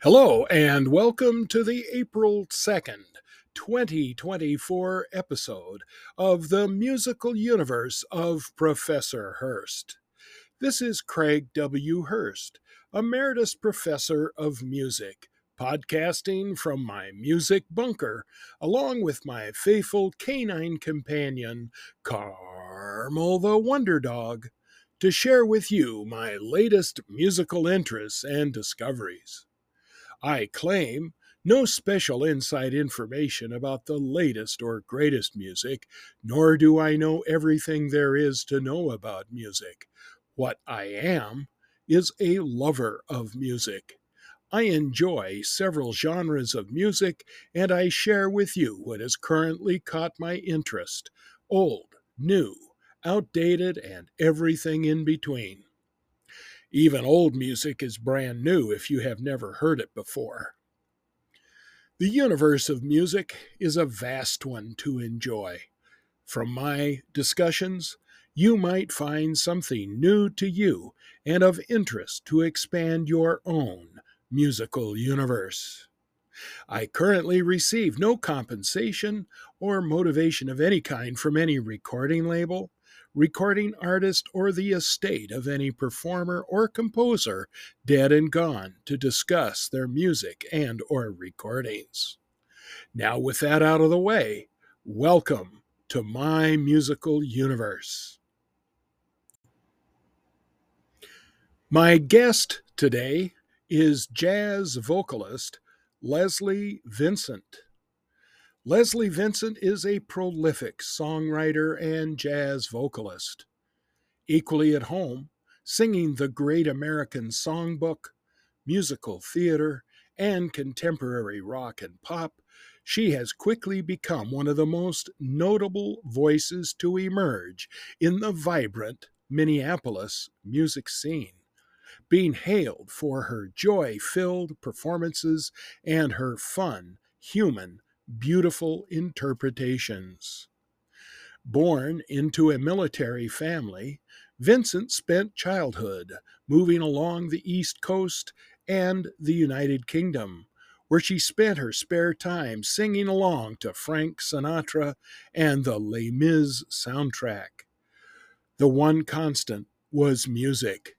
Hello, and welcome to the April 2nd, 2024 episode of the Musical Universe of Professor Hurst. This is Craig W. Hurst, Emeritus Professor of Music, podcasting from my music bunker, along with my faithful canine companion, Carmel the Wonder Dog, to share with you my latest musical interests and discoveries. I claim no special inside information about the latest or greatest music, nor do I know everything there is to know about music. What I am is a lover of music. I enjoy several genres of music, and I share with you what has currently caught my interest: old, new, outdated, and everything in between. Even old music is brand new if you have never heard it before. The universe of music is a vast one to enjoy. From my discussions, you might find something new to you and of interest to expand your own musical universe. I currently receive no compensation or motivation of any kind from any recording label, recording artist, or the estate of any performer or composer dead and gone to discuss their music and or recordings. Now, with that out of the way, welcome to my musical universe. My guest today is jazz vocalist Leslie Vincent. Leslie Vincent is a prolific songwriter and jazz vocalist. Equally at home, singing the Great American Songbook, musical theater, and contemporary rock and pop, she has quickly become one of the most notable voices to emerge in the vibrant Minneapolis music scene, being hailed for her joy filled performances and her fun, human, beautiful interpretations. Born into a military family, Vincent spent childhood moving along the East Coast and the United Kingdom, where she spent her spare time singing along to Frank Sinatra and the Les Mis soundtrack. The one constant was music.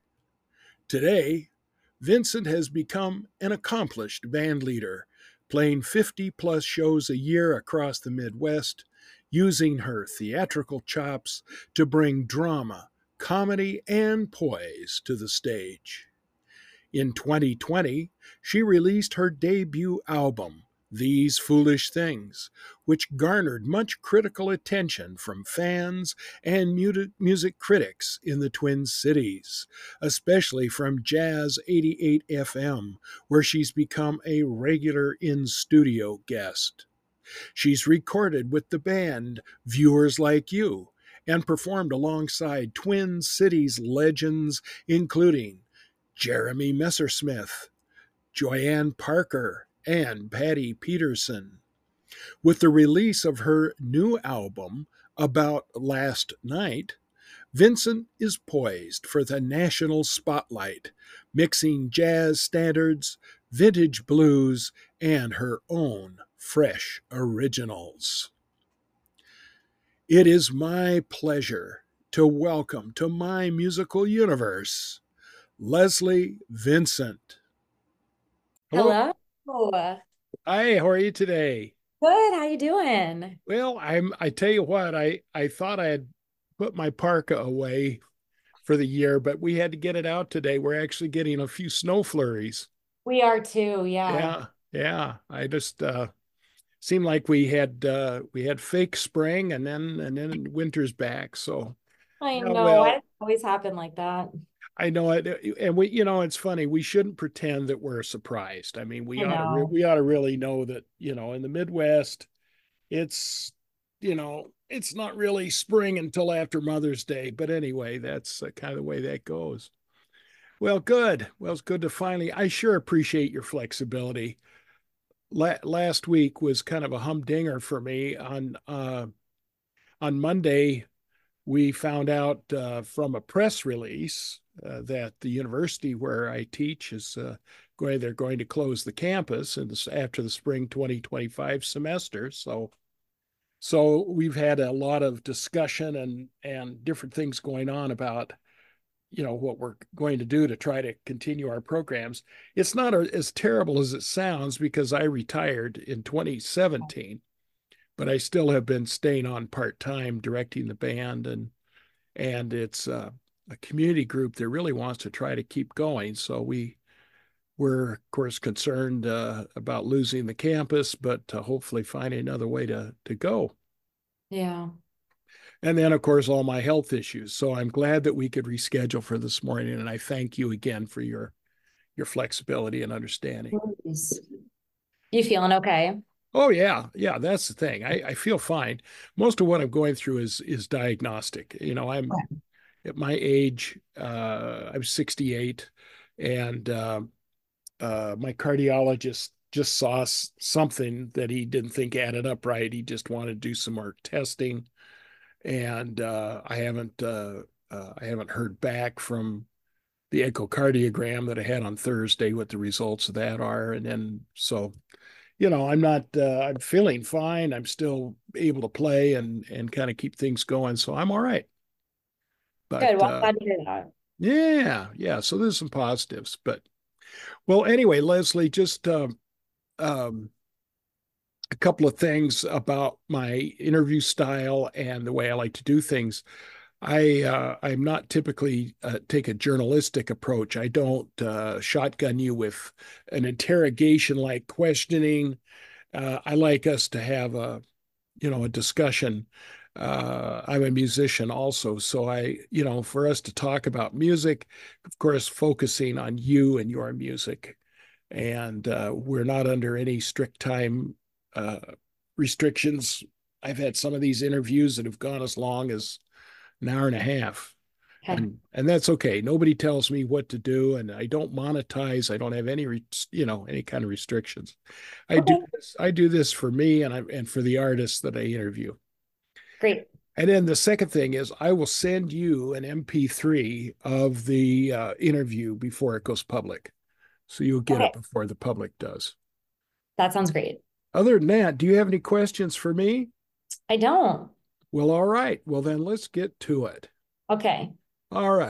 Today, Vincent has become an accomplished band leader, playing 50-plus shows a year across the Midwest, using her theatrical chops to bring drama, comedy, and poise to the stage. In 2020, she released her debut album, These Foolish Things, which garnered much critical attention from fans and music critics in the Twin Cities, especially from Jazz 88 FM, where she's become a regular in-studio guest. She's recorded with the band Viewers Like You and performed alongside Twin Cities legends including Jeremy Messersmith, Joanne Parker, and Patty Peterson. With the release of her new album, About Last Night, Vincent is poised for the national spotlight, mixing jazz standards, vintage blues, and her own fresh originals. It is my pleasure to welcome to my musical universe Leslie Vincent. Hello. Hello. Good. Hi, how are you today? How you doing? Well, I tell you what, I thought I had put my parka away for the year, but we had to get it out today. We're actually getting a few snow flurries. We are too, yeah. Yeah, yeah. I just seemed like we had fake spring and then winter's back. So I yeah, know. Why does well, it always happen like that? I know it, and it's funny. We shouldn't pretend that we're surprised. I mean, I know. we ought to really know that, in the Midwest, it's, it's not really spring until after Mother's Day. But anyway, that's kind of the way that goes. Well, good. Well, it's good to finally. I sure appreciate your flexibility. Last week was kind of a humdinger for me. On Monday, we found out from a press release that the university where I teach is they're going to close the campus after the spring 2025 semester. So we've had a lot of discussion and different things going on about what we're going to do to try to continue our programs. It's not as terrible as it sounds because I retired in 2017, but I still have been staying on part-time directing the band, and it's a community group that really wants to try to keep going. So we're of course concerned about losing the campus, but hopefully finding another way to go. Yeah. And then, of course, all my health issues. So I'm glad that we could reschedule for this morning. And I thank you again for your flexibility and understanding. Nice. You feeling okay? Oh yeah, yeah, that's the thing. I feel fine. Most of what I'm going through is diagnostic. I'm at my age, I'm 68, and my cardiologist just saw something that he didn't think added up right. He just wanted to do some more testing, and I haven't heard back from the echocardiogram that I had on Thursday what the results of that are, and then I'm not I'm feeling fine. I'm still able to play and kind of keep things going, so I'm all right. Good. But Well, I'm glad to hear that. yeah. So there's some positives, but well, anyway, Leslie, just um, a couple of things about my interview style and the way I like to do things. I'm not typically take a journalistic approach. I don't shotgun you with an interrogation like questioning. I like us to have a discussion. I'm a musician also, so for us to talk about music, of course, focusing on you and your music, and we're not under any strict time uh, restrictions. I've had some of these interviews that have gone as long as an hour and a half, Okay. and that's okay. Nobody tells me what to do, and I don't monetize. I don't have any kind of restrictions. Okay. I do this for me and for the artists that I interview. Great. And then the second thing is I will send you an MP3 of the interview before it goes public. So you'll get Okay. it before the public does. That sounds great. Other than that, do you have any questions for me? I don't. Well, all right. Well, then let's get to it. Okay. All right.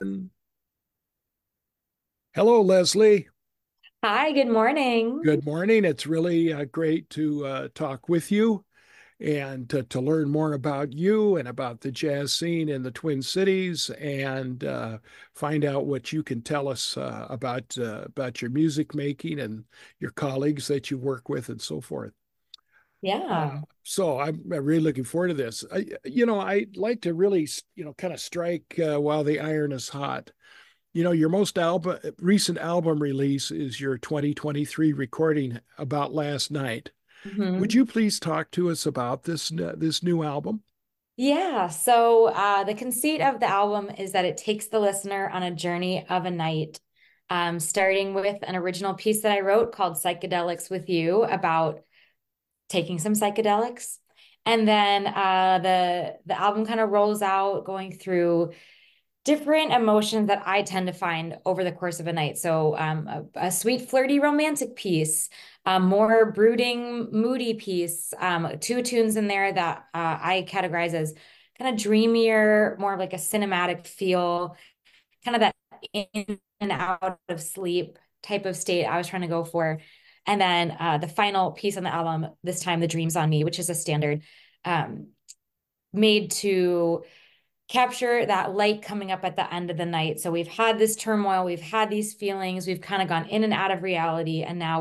Hello, Leslie. Hi, good morning. Good morning. It's really great to talk with you and to learn more about you and about the jazz scene in the Twin Cities and find out what you can tell us about your music making and your colleagues that you work with and so forth. Yeah. So I'm really looking forward to this. I'd like to really, kind of strike while the iron is hot. Your most recent album release is your 2023 recording About Last Night. Would Hmm. you please talk to us about this new album? Yeah. So the conceit of the album is that it takes the listener on a journey of a night, starting with an original piece that I wrote called Psychedelics with You about taking some psychedelics. And then the album kind of rolls out going through different emotions that I tend to find over the course of a night. So a sweet, flirty, romantic piece, a more brooding, moody piece, two tunes in there that I categorize as kind of dreamier, more of like a cinematic feel, kind of that in and out of sleep type of state I was trying to go for. And then the final piece on the album, this time, The Dreams on Me, which is a standard, um, made to capture that light coming up at the end of the night. So we've had this turmoil, we've had these feelings, we've kind of gone in and out of reality, and now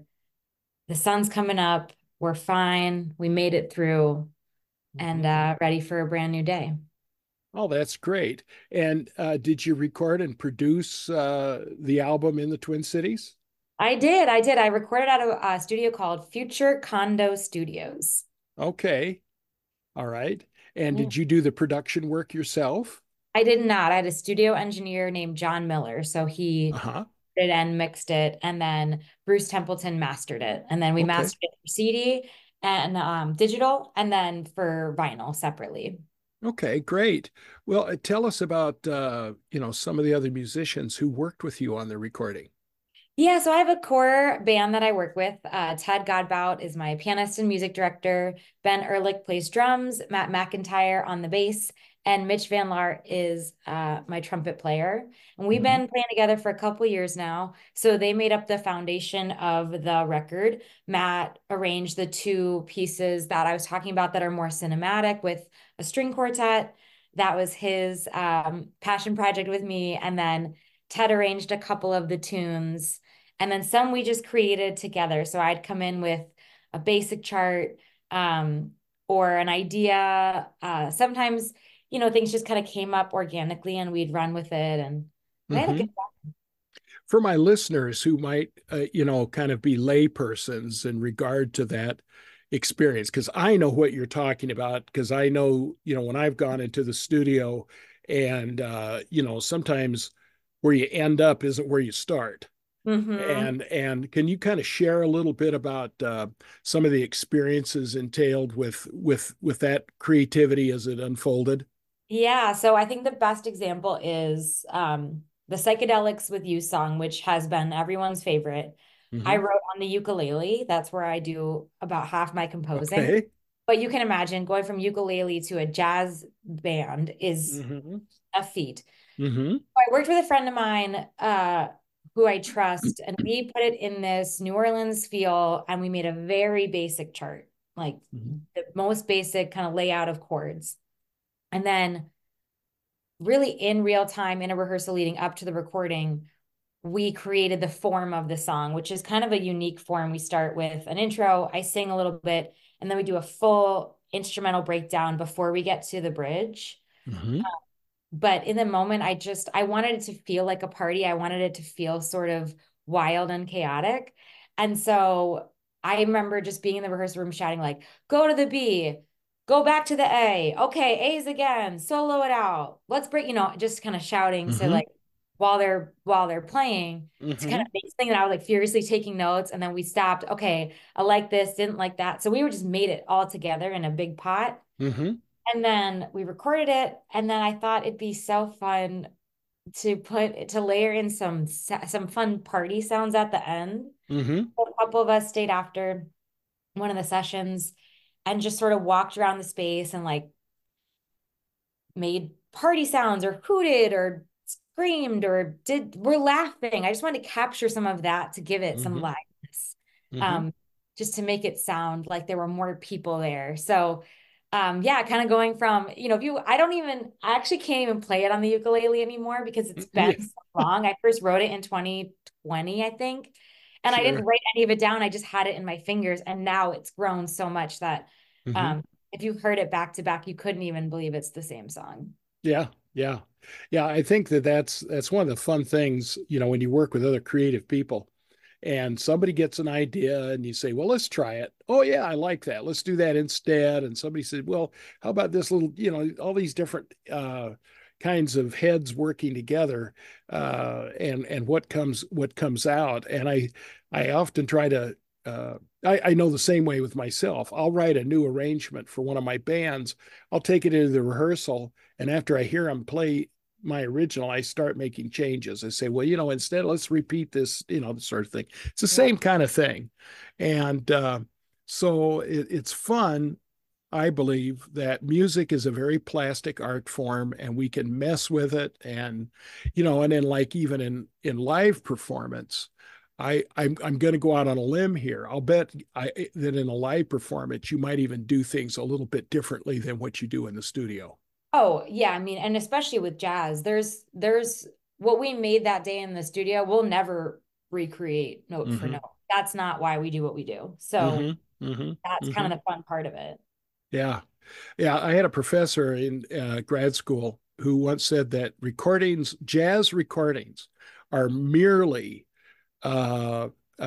the sun's coming up, we're fine, we made it through, and ready for a brand new day. Oh, that's great. And did you record and produce the album in the Twin Cities? I did. I recorded at a studio called Future Condo Studios. Okay. All right. And Yeah. did you do the production work yourself? I did not. I had a studio engineer named John Miller. So he Uh-huh. did and mixed it. And then Bruce Templeton mastered it. And then we Okay. mastered it for CD and digital and then for vinyl separately. Okay, great. Well, tell us about some of the other musicians who worked with you on the recording. Yeah, so I have a core band that I work with. Ted Godbout is my pianist and music director. Ben Ehrlich plays drums, Matt McIntyre on the bass, and Mitch Van Laar is my trumpet player. And we've Mhm. been playing together for a couple years now. So they made up the foundation of the record. Matt arranged the two pieces that I was talking about that are more cinematic with a string quartet. That was his passion project with me. And then Ted arranged a couple of the tunes and then some we just created together. So I'd come in with a basic chart um, or an idea. Sometimes, things just kind of came up organically and we'd run with it. And I had a good Mhm. For my listeners who might, kind of be laypersons in regard to that experience, because I know what you're talking about, because I know, when I've gone into the studio and, sometimes where you end up isn't where you start. Mm-hmm. And can you kind of share a little bit about some of the experiences entailed with that creativity as it unfolded? Yeah, so I think the best example is the Psychedelics with You song, which has been everyone's favorite. I Hmm. wrote on the ukulele. That's where I do about half my composing. Okay. But you can imagine going from ukulele to a jazz band is Hmm. a feat. Hmm. I worked with a friend of mine who I trust, and we put it in this New Orleans feel, and we made a very basic chart, like the most basic kind of layout of chords. And then really in real time in a rehearsal leading up to the recording, we created the form of the song, which is kind of a unique form. We start with an intro, I sing a little bit, and then we do a full instrumental breakdown before we get to the bridge. Hmm. But in the moment, I wanted it to feel like a party. I wanted it to feel sort of wild and chaotic. And so I remember just being in the rehearsal room shouting like, go to the B, go back to the A. Okay, A's again, solo it out. Let's break, just kind of shouting. So Hmm. like while they're playing to kind Hmm. of make something that I was like furiously taking notes. And then we stopped. Okay, I like this, didn't like that. So we were just made it all together in a big pot. Hmm. And then we recorded it. And then I thought it'd be so fun to layer in some fun party sounds at the end. Hmm. A couple of us stayed after one of the sessions and just sort of walked around the space and like made party sounds or hooted or screamed or we're laughing. I just wanted to capture some of that to give it some Hmm. liveness. Hmm. Um, just to make it sound like there were more people there. So yeah, kind of going from, if you I actually can't even play it on the ukulele anymore because it's been Yeah, so long. I first wrote it in 2020, I think. And I didn't sure. write any of it down. I just had it in my fingers. And now it's grown so much that Hmm. um, if you heard it back to back, you couldn't even believe it's the same song. Yeah, yeah, yeah. I think that's one of the fun things, when you work with other creative people and somebody gets an idea and you say, well, let's try it. Oh, yeah, I like that. Let's do that instead. And somebody said, well, how about this little, all these different kinds of heads working together and what comes out. And I often try to, uh, I know the same way with myself. I'll write a new arrangement for one of my bands. I'll take it into the rehearsal. And after I hear them play my original, I start making changes. I say, well, instead, let's repeat this, this sort of thing. It's the Yeah. same kind of thing. And so it's fun. I believe that music is a very plastic art form and we can mess with it. And then like even in live performance, I'm going to go out on a limb here. I'll bet that in a live performance, you might even do things a little bit differently than what you do in the studio. Oh, yeah. I mean, and especially with jazz, there's what we made that day in the studio, we'll never recreate note for Hmm. note. That's not why we do what we do. Hmm. So Hmm. that's kind Hmm. of the fun part of it. Yeah. Yeah. I had a professor in grad school who once said that jazz recordings, are merely uh,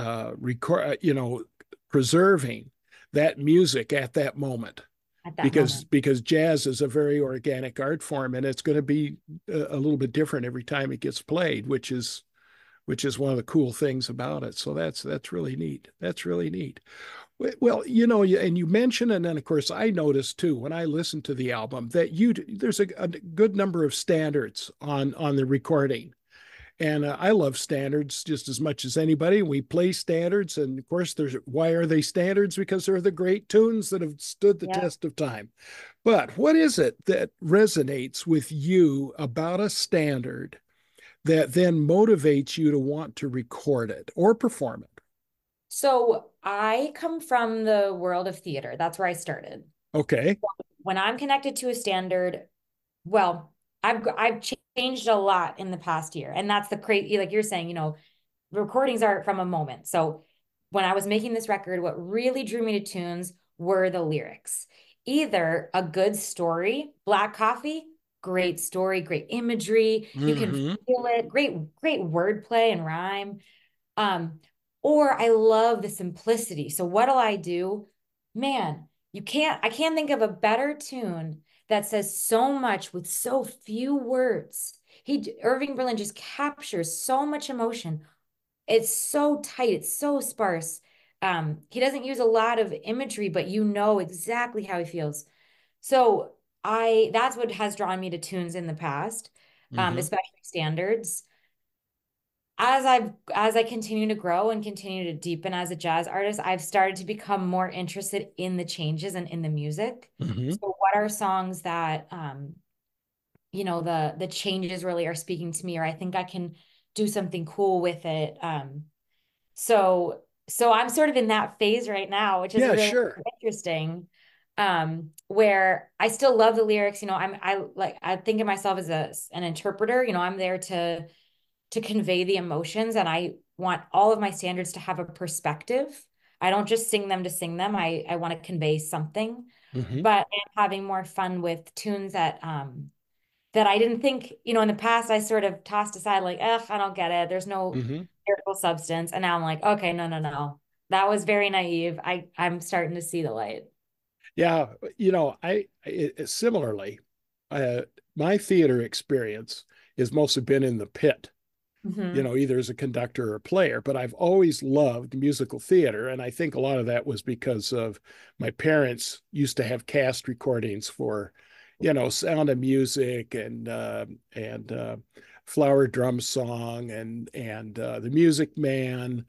preserving that music at that moment. At that Because moment. because jazz is a very organic art form, and it's going to be a little bit different every time it gets played, which is one of the cool things about it. So that's really neat. That's really neat. Well, and you mentioned, and then of course I noticed too when I listened to the album that there's a good number of standards on the recording, And I love standards just as much as anybody. We play standards, and of course, there's why are they standards? Because they're the great tunes that have stood the Yeah. test of time. But what is it that resonates with you about a standard that then motivates you to want to record it or perform it? So I come from the world of theater. That's where I started. Okay. When I'm connected to a standard, well, I've changed a lot in the past year. And that's the crazy, like you're saying, recordings are from a moment. So when I was making this record, what really drew me to tunes were the lyrics. Either a good story, Black Coffee, great story, great imagery, you can Mm-hmm. feel it, great wordplay and rhyme. Um, or I love the simplicity. So what'll I do? Man, I can't think of a better tune that says so much with so few words. Irving Berlin just captures so much emotion. It's so tight, it's so sparse. He doesn't use a lot of imagery, but you know exactly how he feels. So that's what has drawn me to tunes in the past, Mm-hmm. especially standards. As I continue to grow and continue to deepen as a jazz artist, I've started to become more interested in the changes and in the music. Mm-hmm. So what are songs that the changes really are speaking to me, or I think I can do something cool with it. So I'm sort of in that phase right now, which is Yeah, really sure. interesting. Where I still love the lyrics, I think of myself as an interpreter, I'm there to convey the emotions, and I want all of my standards to have a perspective. I don't just sing them to sing them. I want to convey something, Mm-hmm. but I'm having more fun with tunes that I didn't think, in the past I sort of tossed aside like, ugh, I don't get it. There's no Mm-hmm. lyrical substance. And now I'm like, okay, no, no, no. That was very naive. I'm starting to see the light. Yeah, similarly, uh, my theater experience has mostly been in the pit, Hmm. either as a conductor or a player, but I've always loved musical theater. And I think a lot of that was because of my parents used to have cast recordings for, Sound of Music and Flower Drum Song and The Music Man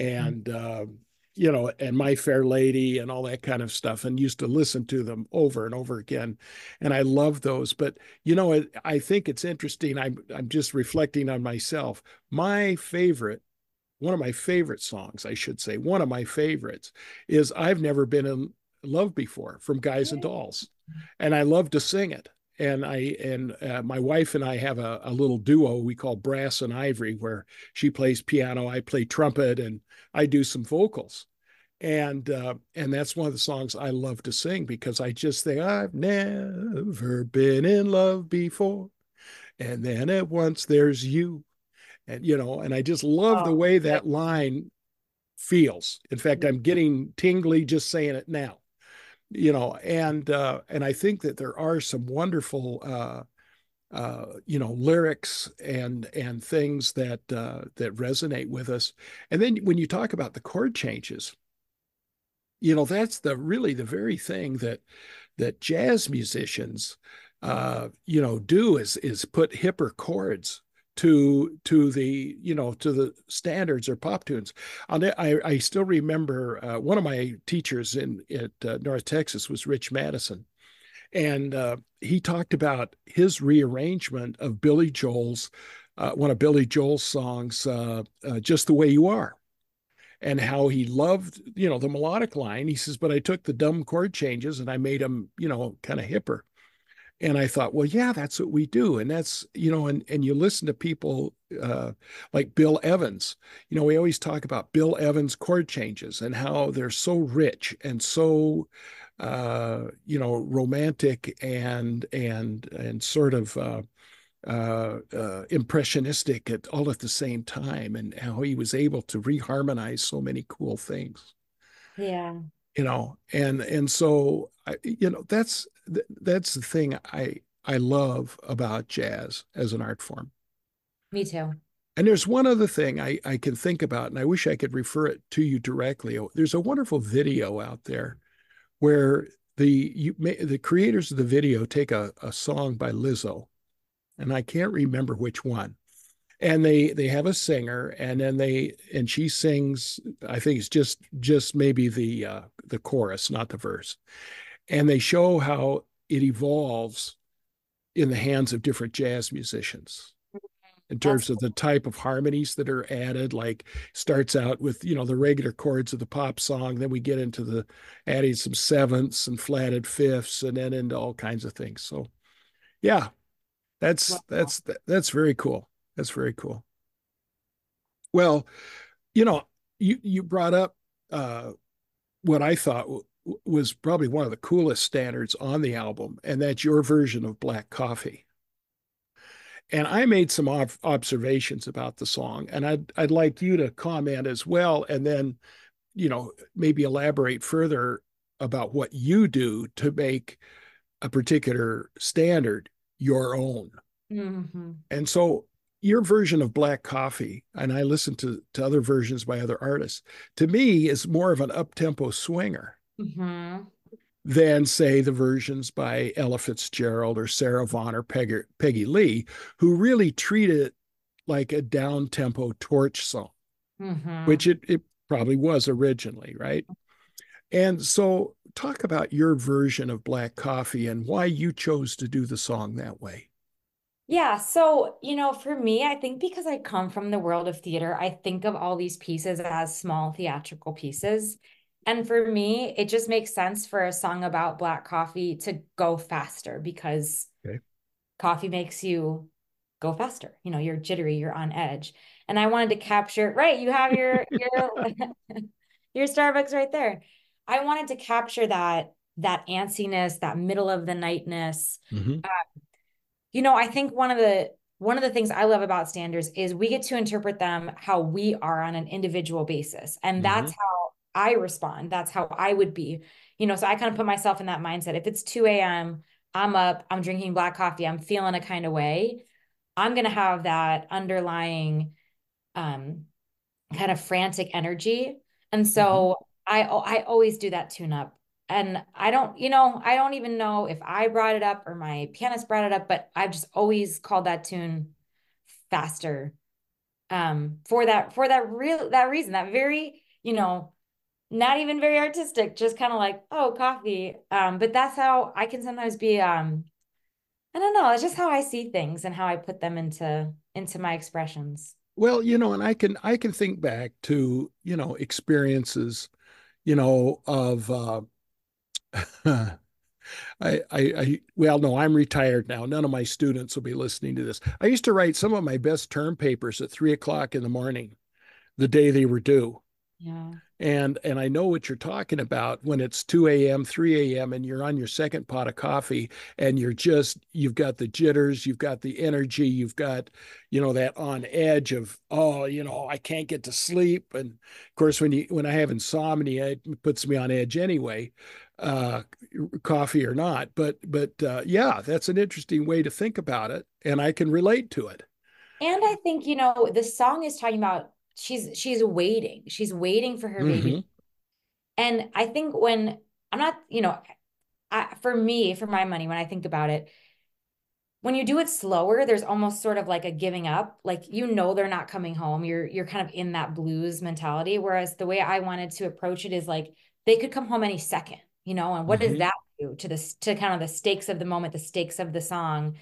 and My Fair Lady and all that kind of stuff, and used to listen to them over and over again. And I love those. But I think it's interesting. I'm just reflecting on myself. My favorite, one of my favorite songs, I should say, one of my favorites is "I've Never Been in Love Before" from Guys and Dolls, and I love to sing it. And my wife and I have a little duo we call Brass and Ivory, where she plays piano, I play trumpet, and I do some vocals. And that's one of the songs I love to sing because I just think I've never been in love before, and then at once there's you, and I just love the Oh, way that line feels. In fact, I'm getting tingly just saying it now. And I think that there are some wonderful lyrics and things that resonate with us. And then when you talk about the chord changes, that's the very thing that jazz musicians do is put hipper chords to the standards or pop tunes. I still remember one of my teachers at North Texas was Rich Madison, and he talked about his rearrangement of Billy Joel's one of Billy Joel's songs, "Just the Way You Are." And how he loved, the melodic line. He says, but I took the dumb chord changes and I made them, kind of hipper. And I thought, well, yeah, that's what we do. And that's, and you listen to people like Bill Evans. We always talk about Bill Evans chord changes and how they're so rich and so, romantic and sort of impressionistic all at the same time, and how he was able to reharmonize so many cool things. yeah, And so that's the thing I love about jazz as an art form. me too. And there's one other thing I can think about, and I wish I could refer it to you directly. There's a wonderful video out there where the creators of the video take a song by Lizzo, and I can't remember which one, and they have a singer, and then she sings. I think it's just maybe the chorus, not the verse, and they show how it evolves in the hands of different jazz musicians in That's terms of the type of harmonies that are added. Like starts out with the regular chords of the pop song, then we get into the adding some sevenths and flatted fifths, and then into all kinds of things. So yeah, that's wow. that's that's very cool. That's very cool. Well, you know, you brought up uh, what I thought was probably one of the coolest standards on the album, and that's your version of Black Coffee. And I made some observations about the song, and I'd like you to comment as well, and then maybe elaborate further about what you do to make a particular standard your own. Hmm. And so your version of Black Coffee, and I listened to other versions by other artists, to me is more of an up-tempo swinger Hmm. than, say, the versions by Ella Fitzgerald or Sarah Vaughan or Peggy Lee, who really treat it like a down-tempo torch song, Hmm. which it probably was originally, right? And so talk about your version of Black Coffee and why you chose to do the song that way. Yeah, so, for me, I think because I come from the world of theater, I think of all these pieces as small theatrical pieces. And for me, it just makes sense for a song about black coffee to go faster because Okay. coffee makes you go faster. You're jittery, you're on edge. And I wanted to capture, right, you have your Starbucks right there. I wanted to capture that antsiness, that middle of the nightness. Mm-hmm. I think one of the things I love about standards is we get to interpret them how we are on an individual basis. And Mm-hmm. that's how I respond. That's how I would be. So I kind of put myself in that mindset. If it's 2 a.m., I'm up, I'm drinking black coffee, I'm feeling a kind of way, I'm going to have that underlying um, kind of frantic energy. And Mm-hmm. so I always do that tune up. And I don't even know if I brought it up or my pianist brought it up, but I've just always called that tune faster. For that reason, that very, not even very artistic, just kind of like, oh, coffee. But that's how I can sometimes be I don't know, it's just how I see things and how I put them into my expressions. Well, and I can think back to, experiences, of well, no, I'm retired now. None of my students will be listening to this. I used to write some of my best term papers at 3 o'clock in the morning, the day they were due. Yeah. And I know what you're talking about when it's 2 a.m., 3 a.m., and you're on your second pot of coffee and you've got the jitters, you've got the energy, you've got, that on edge of, oh, I can't get to sleep. And of course, when I have insomnia, it puts me on edge anyway, uh, coffee or not. But yeah, that's an interesting way to think about it. And I can relate to it. And I think, the song is talking about she's waiting. She's waiting for her baby. Hmm. And I think when I'm not, for me, for my money, when I think about it, when you do it slower, there's almost sort of like a giving up. Like they're not coming home. You're kind of in that blues mentality. Whereas the way I wanted to approach it is like they could come home any second, and what does Hmm. that do to kind of the stakes of the moment, the stakes of the song?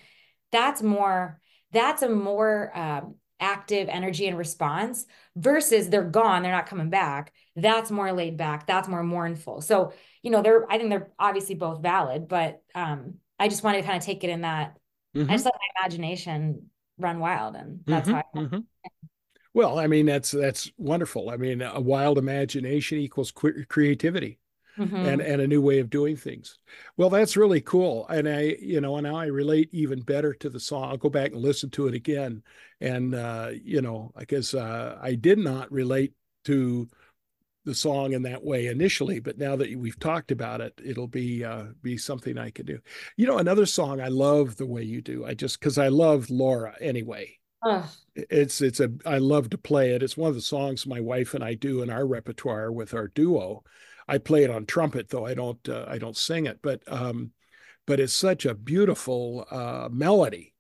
That's a more active energy and response versus they're gone, they're not coming back. That's more laid back, that's more mournful. So I think they're obviously both valid, but I just wanted to kind of take it in that. I Hmm. just let my imagination run wild, and that's Hmm. how Hmm. Well, I mean, that's wonderful. I mean, a wild imagination equals creativity and mm-hmm. a new way of doing things. Well, that's really cool. And and now I relate even better to the song. I'll go back and listen to it again. And I guess I did not relate to the song in that way initially, but now that we've talked about it, it'll be something I can do. Another song I love the way you do. I just because I love Laura anyway. Ugh. I love to play it. It's one of the songs my wife and I do in our repertoire with our duo. I play it on trumpet though. I don't sing it, but it's such a beautiful melody,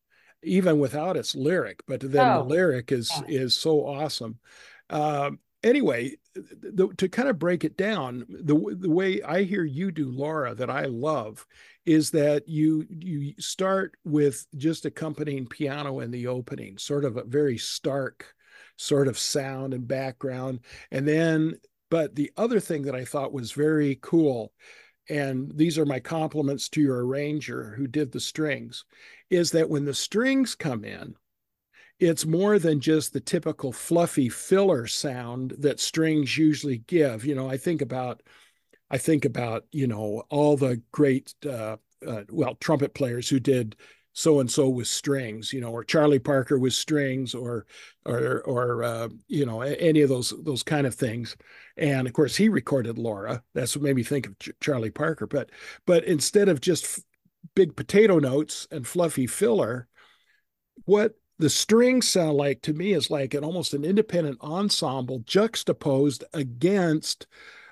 even without its lyric. But then the Oh, lyric yeah. is so awesome. Anyway, to kind of break it down, the way I hear you do Laura that I love is that you start with just accompanying piano in the opening, sort of a very stark sort of sound and background, and then. But the other thing that I thought was very cool, and these are my compliments to your arranger who did the strings, is that when the strings come in, it's more than just the typical fluffy filler sound that strings usually give. I think about all the great well, trumpet players who did so and so with strings, or Charlie Parker with strings, or any of those kind of things. And of course, he recorded Laura. That's what made me think of Charlie Parker. But instead of just big potato notes and fluffy filler, what the strings sound like to me is like almost an independent ensemble juxtaposed against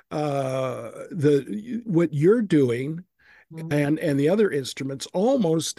the what you're doing Mhm. and the other instruments, almost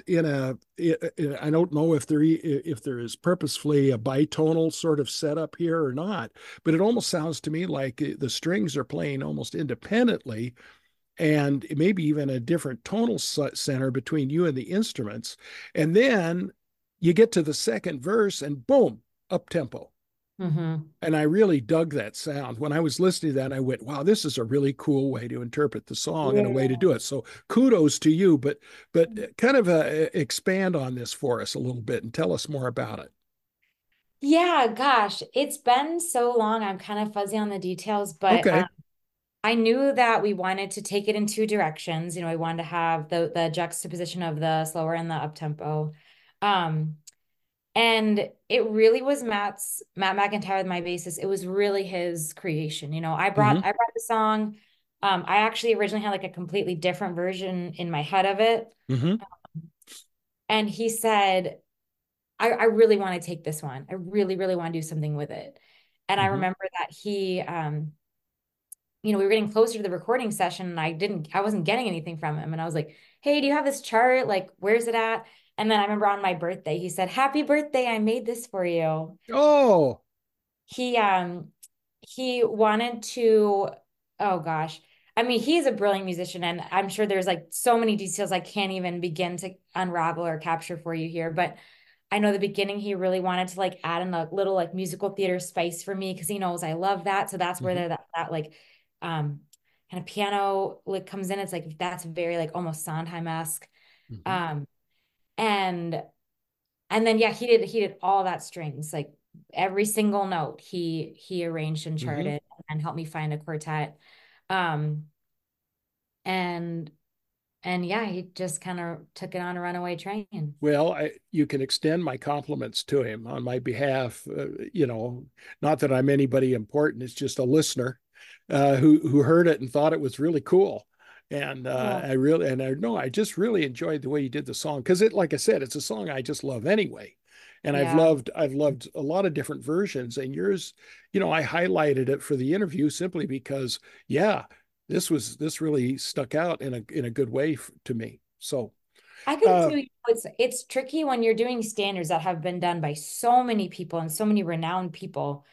I don't know if there is purposefully a bitonal sort of setup here or not, but it almost sounds to me like the strings are playing almost independently, and maybe even a different tonal center between you and the instruments. And then you get to the second verse and boom, up tempo. Mm-hmm. And I really dug that sound. When I was listening to that, I went, wow, this is a really cool way to interpret the song and a way to Yeah. do it. So kudos to you, but kind of expand on this for us a little bit and tell us more about it. Yeah, gosh, it's been so long. I'm kind of fuzzy on the details, but Okay. I knew that we wanted to take it in two directions. I wanted to have the juxtaposition of the slower and the up tempo. Um, and it really was Matt McIntyre, my bassist. It was really his creation. Mm-hmm. I brought the song. I actually originally had like a completely different version in my head of it. Mm-hmm. And he said, I really want to take this one. I really, really want to do something with it. And I Mm-hmm. remember that we were getting closer to the recording session and I wasn't getting anything from him. And I was like, hey, do you have this chart? Like, where's it at? And then I remember on my birthday, he said, happy birthday, I made this for you. Oh. He he wanted to, oh gosh. I mean, he's a brilliant musician, and I'm sure there's like so many details I can't even begin to unravel or capture for you here. But I know the beginning he really wanted to like add in a little like musical theater spice for me because he knows I love that. So that's where Mm-hmm. that like um kind of piano like comes in. It's like that's very like almost Sondheim-esque. Mm-hmm. Um and and then yeah, he did all that strings, like every single note he arranged and Mm-hmm. charted and helped me find a quartet. Um and and yeah, he just kind of took it on a runaway train. Well, you can extend my compliments to him on my behalf. Not that I'm anybody important; it's just a listener who heard it and thought it was really cool. And Oh, I just really enjoyed the way you did the song because like I said, it's a song I just love anyway. And yeah. I've loved a lot of different versions. And yours, I highlighted it for the interview simply because, yeah, this really stuck out in a good way to me. So. I think Uh, too, it's tricky when you're doing standards that have been done by so many people and so many renowned people.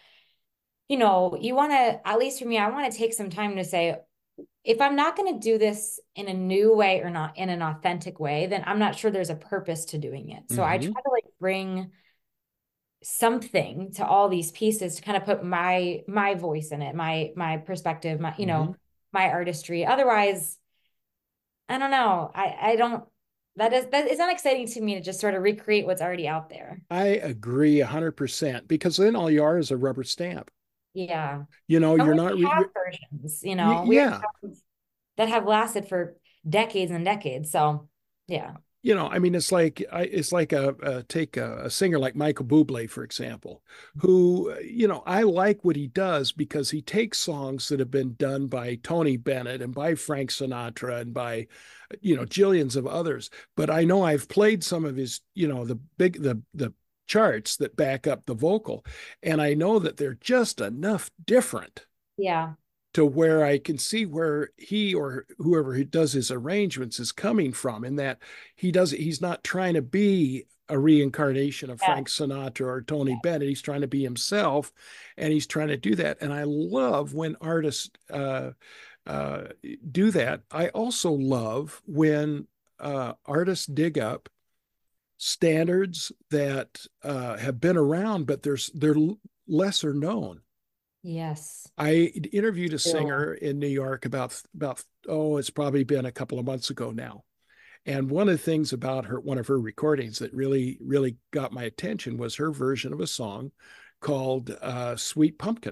You want to, at least for me, I want to take some time to say, if I'm not going to do this in a new way or not in an authentic way, then I'm not sure there's a purpose to doing it. So I mhm. try to like bring something to all these pieces to kind of put my voice in it, my perspective, Hmm. my artistry. Otherwise, I don't know. I don't that is not exciting to me to just sort of recreate what's already out there. I agree 100% because then all you are is a rubber stamp. Yeah. And You're we not, have versions, we yeah. have that have lasted for decades and decades. So yeah. I mean, it's like take a singer like Michael Bublé, for example, who, I like what he does because he takes songs that have been done by Tony Bennett and by Frank Sinatra and by, jillions of others. But I know I've played some of his, the charts that back up the vocal, and I know that they're just enough different Yeah. to where I can see where he or whoever he does his arrangements is coming from, in that he's not trying to be a reincarnation of Yeah. Frank Sinatra or Tony Bennett. He's trying to be himself, and he's trying to do that. And I love when artists uh, do that. I also love when artists dig up standards that have been around, but they're lesser known. Yes. I interviewed a True. singer in New York about oh, it's probably been a couple of months ago now. And one of the things about her, one of her recordings that really got my attention was her version of a song called "Sweet Pumpkin,"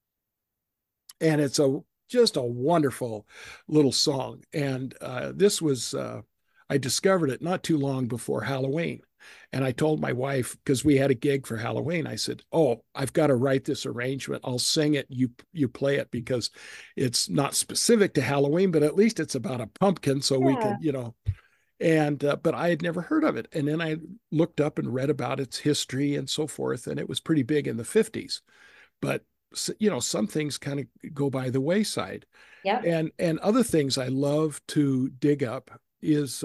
and it's a just a wonderful little song. And this was I discovered it not too long before Halloween. And I told my wife, because we had a gig for Halloween, I said, "Oh, I've got to write this arrangement. I'll sing it. You play it because it's not specific to Halloween, but at least it's about a pumpkin, so we Yeah. can, you know." And but I had never heard of it, and then I looked up and read about its history and so forth, and it was pretty big in the 50s. But you know, some things kind of go by the wayside, Yep. and other things I love to dig up is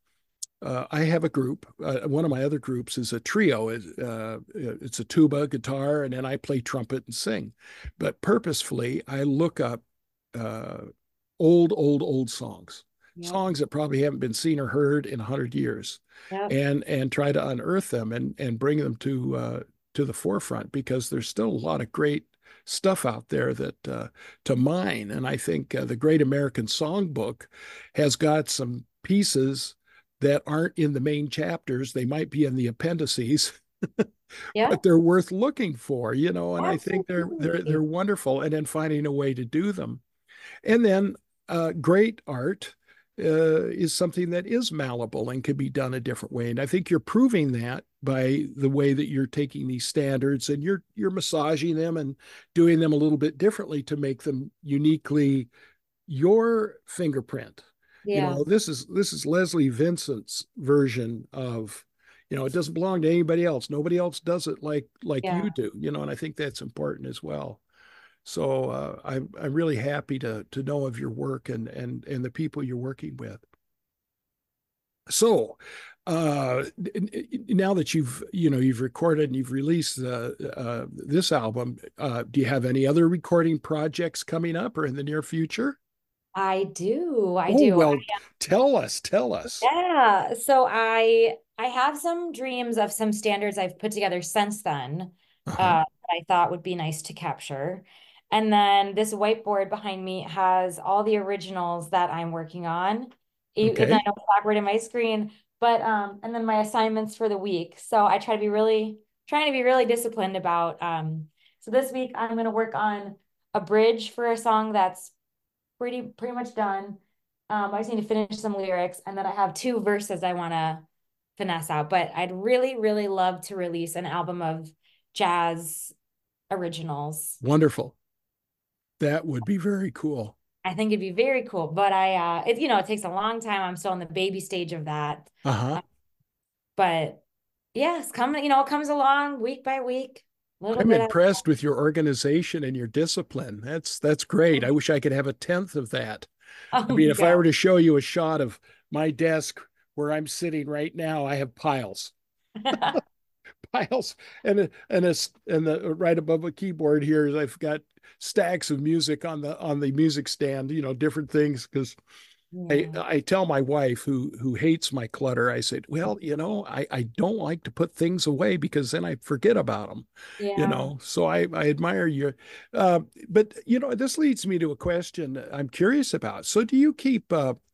I have a group. One of my other groups is a trio. It's a tuba, guitar, and then I play trumpet and sing. But purposefully, I look up uh, old songs, Yep. songs that probably haven't been seen or heard in 100 years, Yep. and try to unearth them and bring them to the forefront because there's still a lot of great stuff out there that to mine. And I think the Great American Songbook has got some pieces that aren't in the main chapters. They might be in the appendices, but Yep. they're worth looking for, you know. And I think they're Absolutely. wonderful. And then finding a way to do them, and then great art is something that is malleable and can be done a different way. And I think you're proving that by the way that you're taking these standards and you're massaging them and doing them a little bit differently to make them uniquely your fingerprint. You Yeah. know, this is Leslie Vincent's version of, you know, it doesn't belong to anybody else. Nobody else does it like Yeah. you do, you know, and I think that's important as well. So I'm really happy to know of your work and the people you're working with. So now that you've recorded and you've released this album, do you have any other recording projects coming up or in the near future? I do. I Oh do. well, tell us. Yeah. So I have some dreams of some standards I've put together since then, Uh-huh. that I thought would be nice to capture. And then this whiteboard behind me has all the originals that I'm working on. And I Okay. know it's awkward in my screen, but and then my assignments for the week. So I trying to be really disciplined about so this week I'm gonna work on a bridge for a song that's pretty much done. I just need to finish some lyrics, and then I have two verses I want to finesse out. But I'd really love to release an album of jazz originals. Wonderful. That would be very cool. I think it'd be very cool. But it takes a long time. I'm still in the baby stage of that. Uh-huh. Uh, but yeah, it's coming. It comes along week by week, a little I'm bit at impressed with your organization and your discipline. That's great. I wish I could have a tenth of that. I oh mean, if I god. were to show you a shot of my desk where I'm sitting right now, I have piles, piles, and the right above a keyboard here, I've got stacks of music on the music stand. You know, different things because Yeah. I tell my wife who hates my clutter, I said, well, you know, I don't like to put things away because then I forget about them, you Yeah. know. So I admire you. Uh, but you know, this leads me to a question I'm curious about. So do you keep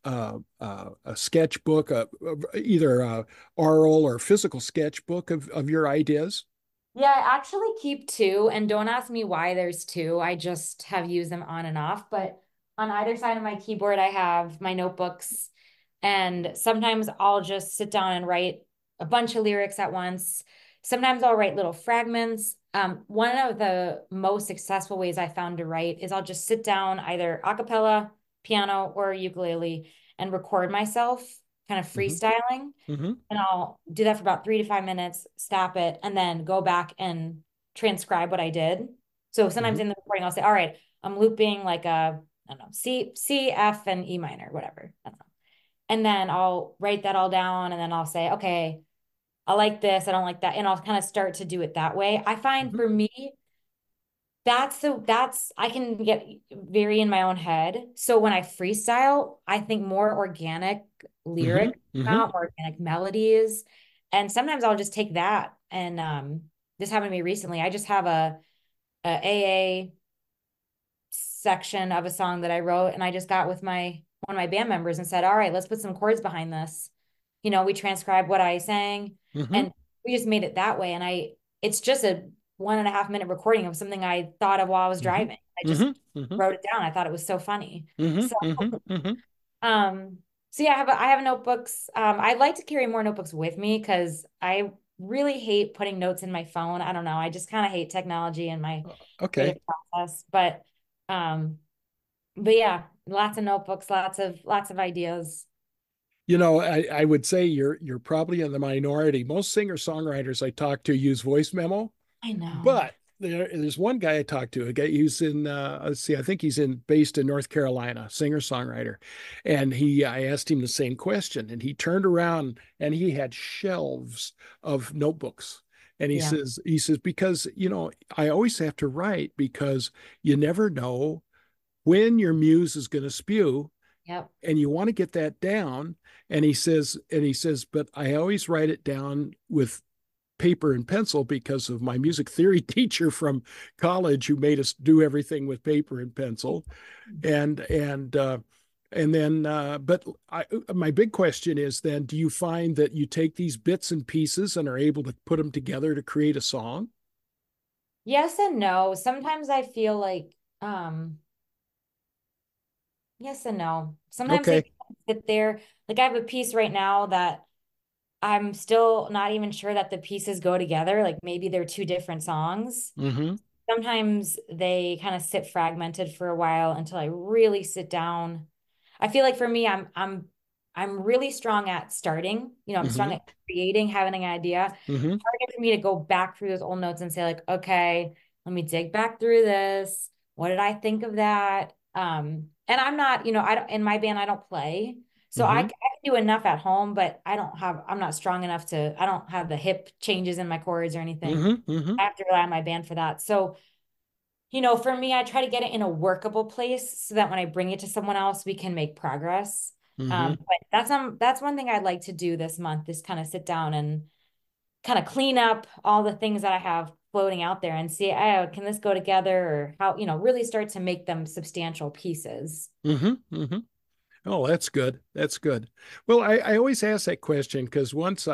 a sketchbook, either oral or physical sketchbook of your ideas? Yeah, I actually keep two, and don't ask me why there's two. I just have used them on and off. But on either side of my keyboard, I have my notebooks, and sometimes I'll just sit down and write a bunch of lyrics at once. Sometimes I'll write little fragments. One of the most successful ways I found to write is I'll just sit down either a cappella, piano, or ukulele and record myself kind of Hmm. freestyling, Hmm. and I'll do that for about 3 to 5 minutes, stop it, and then go back and transcribe what I did. So sometimes Hmm. in the recording, I'll say, all right, I'm looping like I don't know, C, F, and E minor, whatever. I don't know. And then I'll write that all down, and then I'll say, okay, I like this, I don't like that, and I'll kind of start to do it that way. I find Mhm. for me, that's I can get very in my own head. So when I freestyle, I think more organic Mhm. lyric, Mhm. more organic melodies. And sometimes I'll just take that and this happened to me recently. I just have a AA section of a song that I wrote, and I just got with my one of my band members and said, "All right, let's put some chords behind this." We transcribed what I sang, Mhm. and we just made it that way. And it's just a 1.5 minute recording of something I thought of while I was Mhm. driving. I just Mhm. Mhm. wrote it down. I thought it was so funny. Mhm. So, Mhm. Mhm. um, so yeah, I have notebooks. I'd like to carry more notebooks with me because I really hate putting notes in my phone. I don't know. I just kind of hate technology and my creative Okay. process. Um, but yeah, lots of notebooks, lots of ideas. I would say you're probably in the minority. Most singer-songwriters I talk to use voice memo, I know. but there's one guy I talked to, a guy who's in let's see, I think he's based in North Carolina, singer-songwriter. And I asked him the same question, and he turned around and he had shelves of notebooks. And Yeah. he says, because I always have to write because you never know when your muse is going to spew, Yep. and you want to get that down. And he says, but I always write it down with paper and pencil because of my music theory teacher from college who made us do everything with paper and pencil. And and uh, and then uh, but my big question is, then, do you find that you take these bits and pieces and are able to put them together to create a song? Yes and no. Sometimes I feel like, um, yes and no. Sometimes they Okay. sit there. Like I have a piece right now that I'm still not even sure that the pieces go together. Like maybe they're two different songs. Mm-hmm. Sometimes they kind of sit fragmented for a while until I really sit down. I feel like for me, I'm really strong at starting. I'm strong Mm-hmm. at creating, having an idea. Mm-hmm. Harder for me to go back through those old notes and say, like, okay, let me dig back through this. What did I think of that? And I'm not, I don't in my band, I don't play. So I Mm-hmm. can do enough at home, but I'm not strong enough I don't have the hip changes in my chords or anything. Mm-hmm. Mm-hmm. I have to rely on my band for that. So, for me, I try to get it in a workable place so that when I bring it to someone else, we can make progress. Mm-hmm. But that's one thing I'd like to do this month is kind of sit down and kind of clean up all the things that I have floating out there and see, oh, can this go together or how, really start to make them substantial pieces. Mm-hmm. Mm-hmm. Oh, that's good. That's good. Well, I always ask that question because once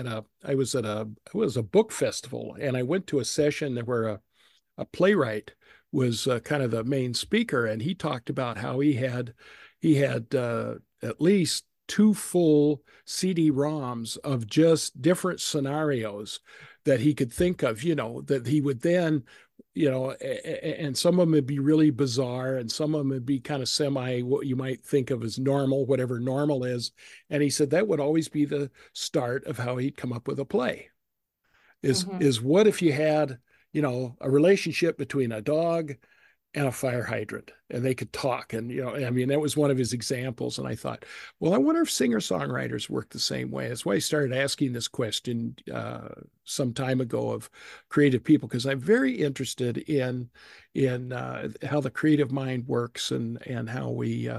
I was a book festival, and I went to a session where a playwright was kind of the main speaker, and he talked about how he had at least two full CD-ROMs of just different scenarios that he could think of, that he would then, and some of them would be really bizarre, and some of them would be kind of semi what you might think of as normal, whatever normal is. And he said that would always be the start of how he'd come up with a play. Is Mhm. is what if you had, a relationship between a dog and a fire hydrant, and they could talk? And I mean, that was one of his examples. And I thought, well, I wonder if singer-songwriters work the same way. That's why I started asking this question some time ago of creative people, because I'm very interested in how the creative mind works, and how we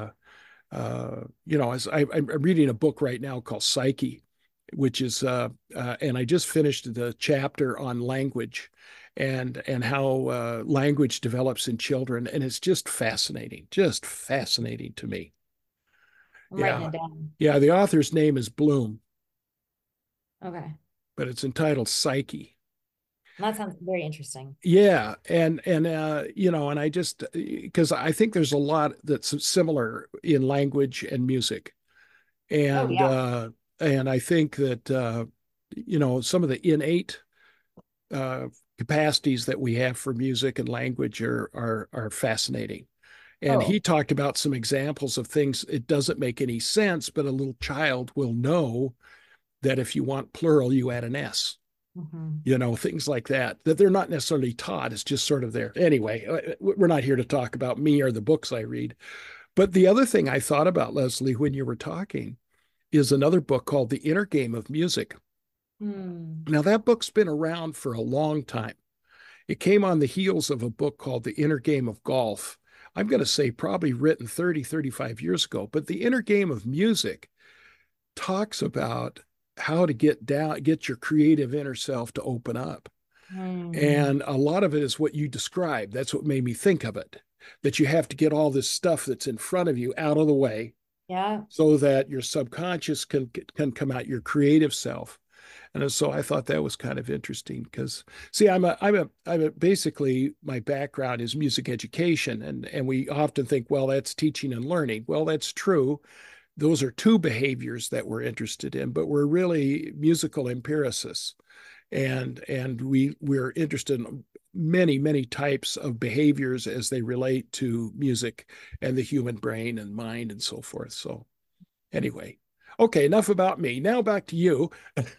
as I'm reading a book right now called Psyche, which is and I just finished the chapter on language, and how language develops in children, and it's just fascinating to me. I'm writing Yeah, it down. yeah. The author's name is Bloom, Okay. but it's entitled Psyche. That sounds very interesting. Yeah, and I just because I think there's a lot that's similar in language and music. Oh and yeah. uh, and I think that some of the innate uh, capacities that we have for music and language are fascinating. And he Oh. talked about some examples of things it doesn't make any sense, but a little child will know that if you want plural, you add an S. Mhm. Things like that they're not necessarily taught. It's just sort of there. Anyway, we're not here to talk about me or the books I read. But the other thing I thought about, Leslie, when you were talking, is another book called The Inner Game of Music. Hmm. Now, that book's been around for a long time. It came on the heels of a book called The Inner Game of Golf. I'm going to say probably written 30, 35 years ago, but The Inner Game of Music talks about how to get your creative inner self to open up. Hmm. And a lot of it is what you described. That's what made me think of it, that you have to get all this stuff that's in front of you out of the way Yeah. so that your subconscious can come out, your creative self. And so I thought that was kind of interesting because, see, basically my background is music education, and we often think, well, that's teaching and learning. Well, that's true. Those are two behaviors that we're interested in, but we're really musical empiricists, and we're interested in many types of behaviors as they relate to music and the human brain and mind and so forth. So anyway, okay, enough about me. Now back to you.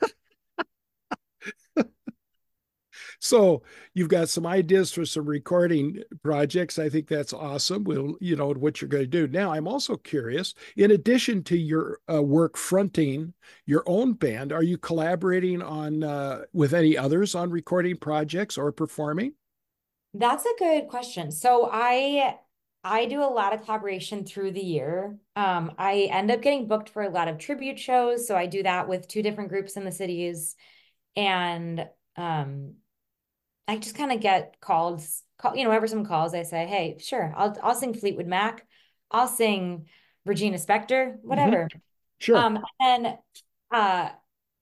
So you've got some ideas for some recording projects. I think that's awesome. We'll, what you're going to do. Now, I'm also curious, in addition to your work fronting your own band, are you collaborating on with any others on recording projects or performing? That's a good question. So I do a lot of collaboration through the year. I end up getting booked for a lot of tribute shows. So I do that with two different groups in the cities. And um, I just kind of get whenever someone calls, I say, hey, sure, I'll sing Fleetwood Mac. I'll sing Regina Spektor, Mm-hmm. whatever. Sure. And uh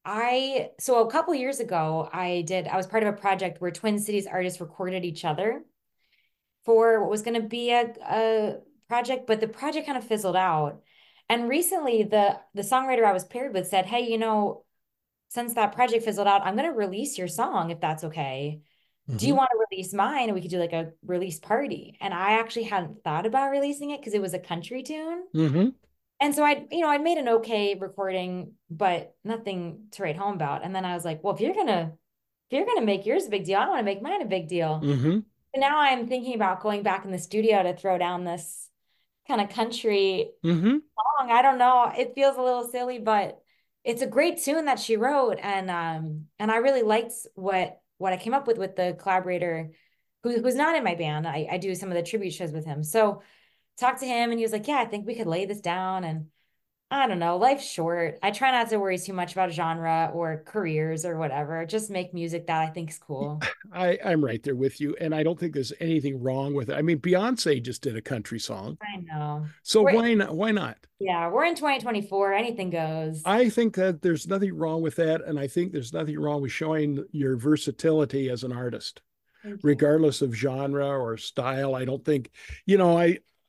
so a couple years ago, I was part of a project where Twin Cities artists recorded each other for what was going to be a project, but the project kind of fizzled out. And recently the songwriter I was paired with said, hey, since that project fizzled out, I'm going to release your song if that's okay. Do you Mm-hmm. want to release mine and we could do like a release party? And I actually hadn't thought about releasing it because it was a country tune. Mm-hmm. And so I'd made an okay recording, but nothing to write home about. And then I was like, well, if you're gonna make yours a big deal, I want to make mine a big deal. Mm-hmm. And now I'm thinking about going back in the studio to throw down this kind of country Mm-hmm. song. I don't know. It feels a little silly, but it's a great tune that she wrote. And I really liked what I came up with the collaborator who's not in my band. I do some of the tribute shows with him. So talked to him and he was like, yeah, I think we could lay this down. And I don't know, life's short. I try not to worry too much about genre or careers or whatever. Just make music that I think is cool. I'm right there with you, and I don't think there's anything wrong with it. I mean, Beyonce just did a country song, I know. so We're why not? Why not? yeah, we're in 2024. Anything goes. I think that there's nothing wrong with that, and I think there's nothing wrong with showing your versatility as an artist, Thank you. regardless of genre or style. I don't think, you know,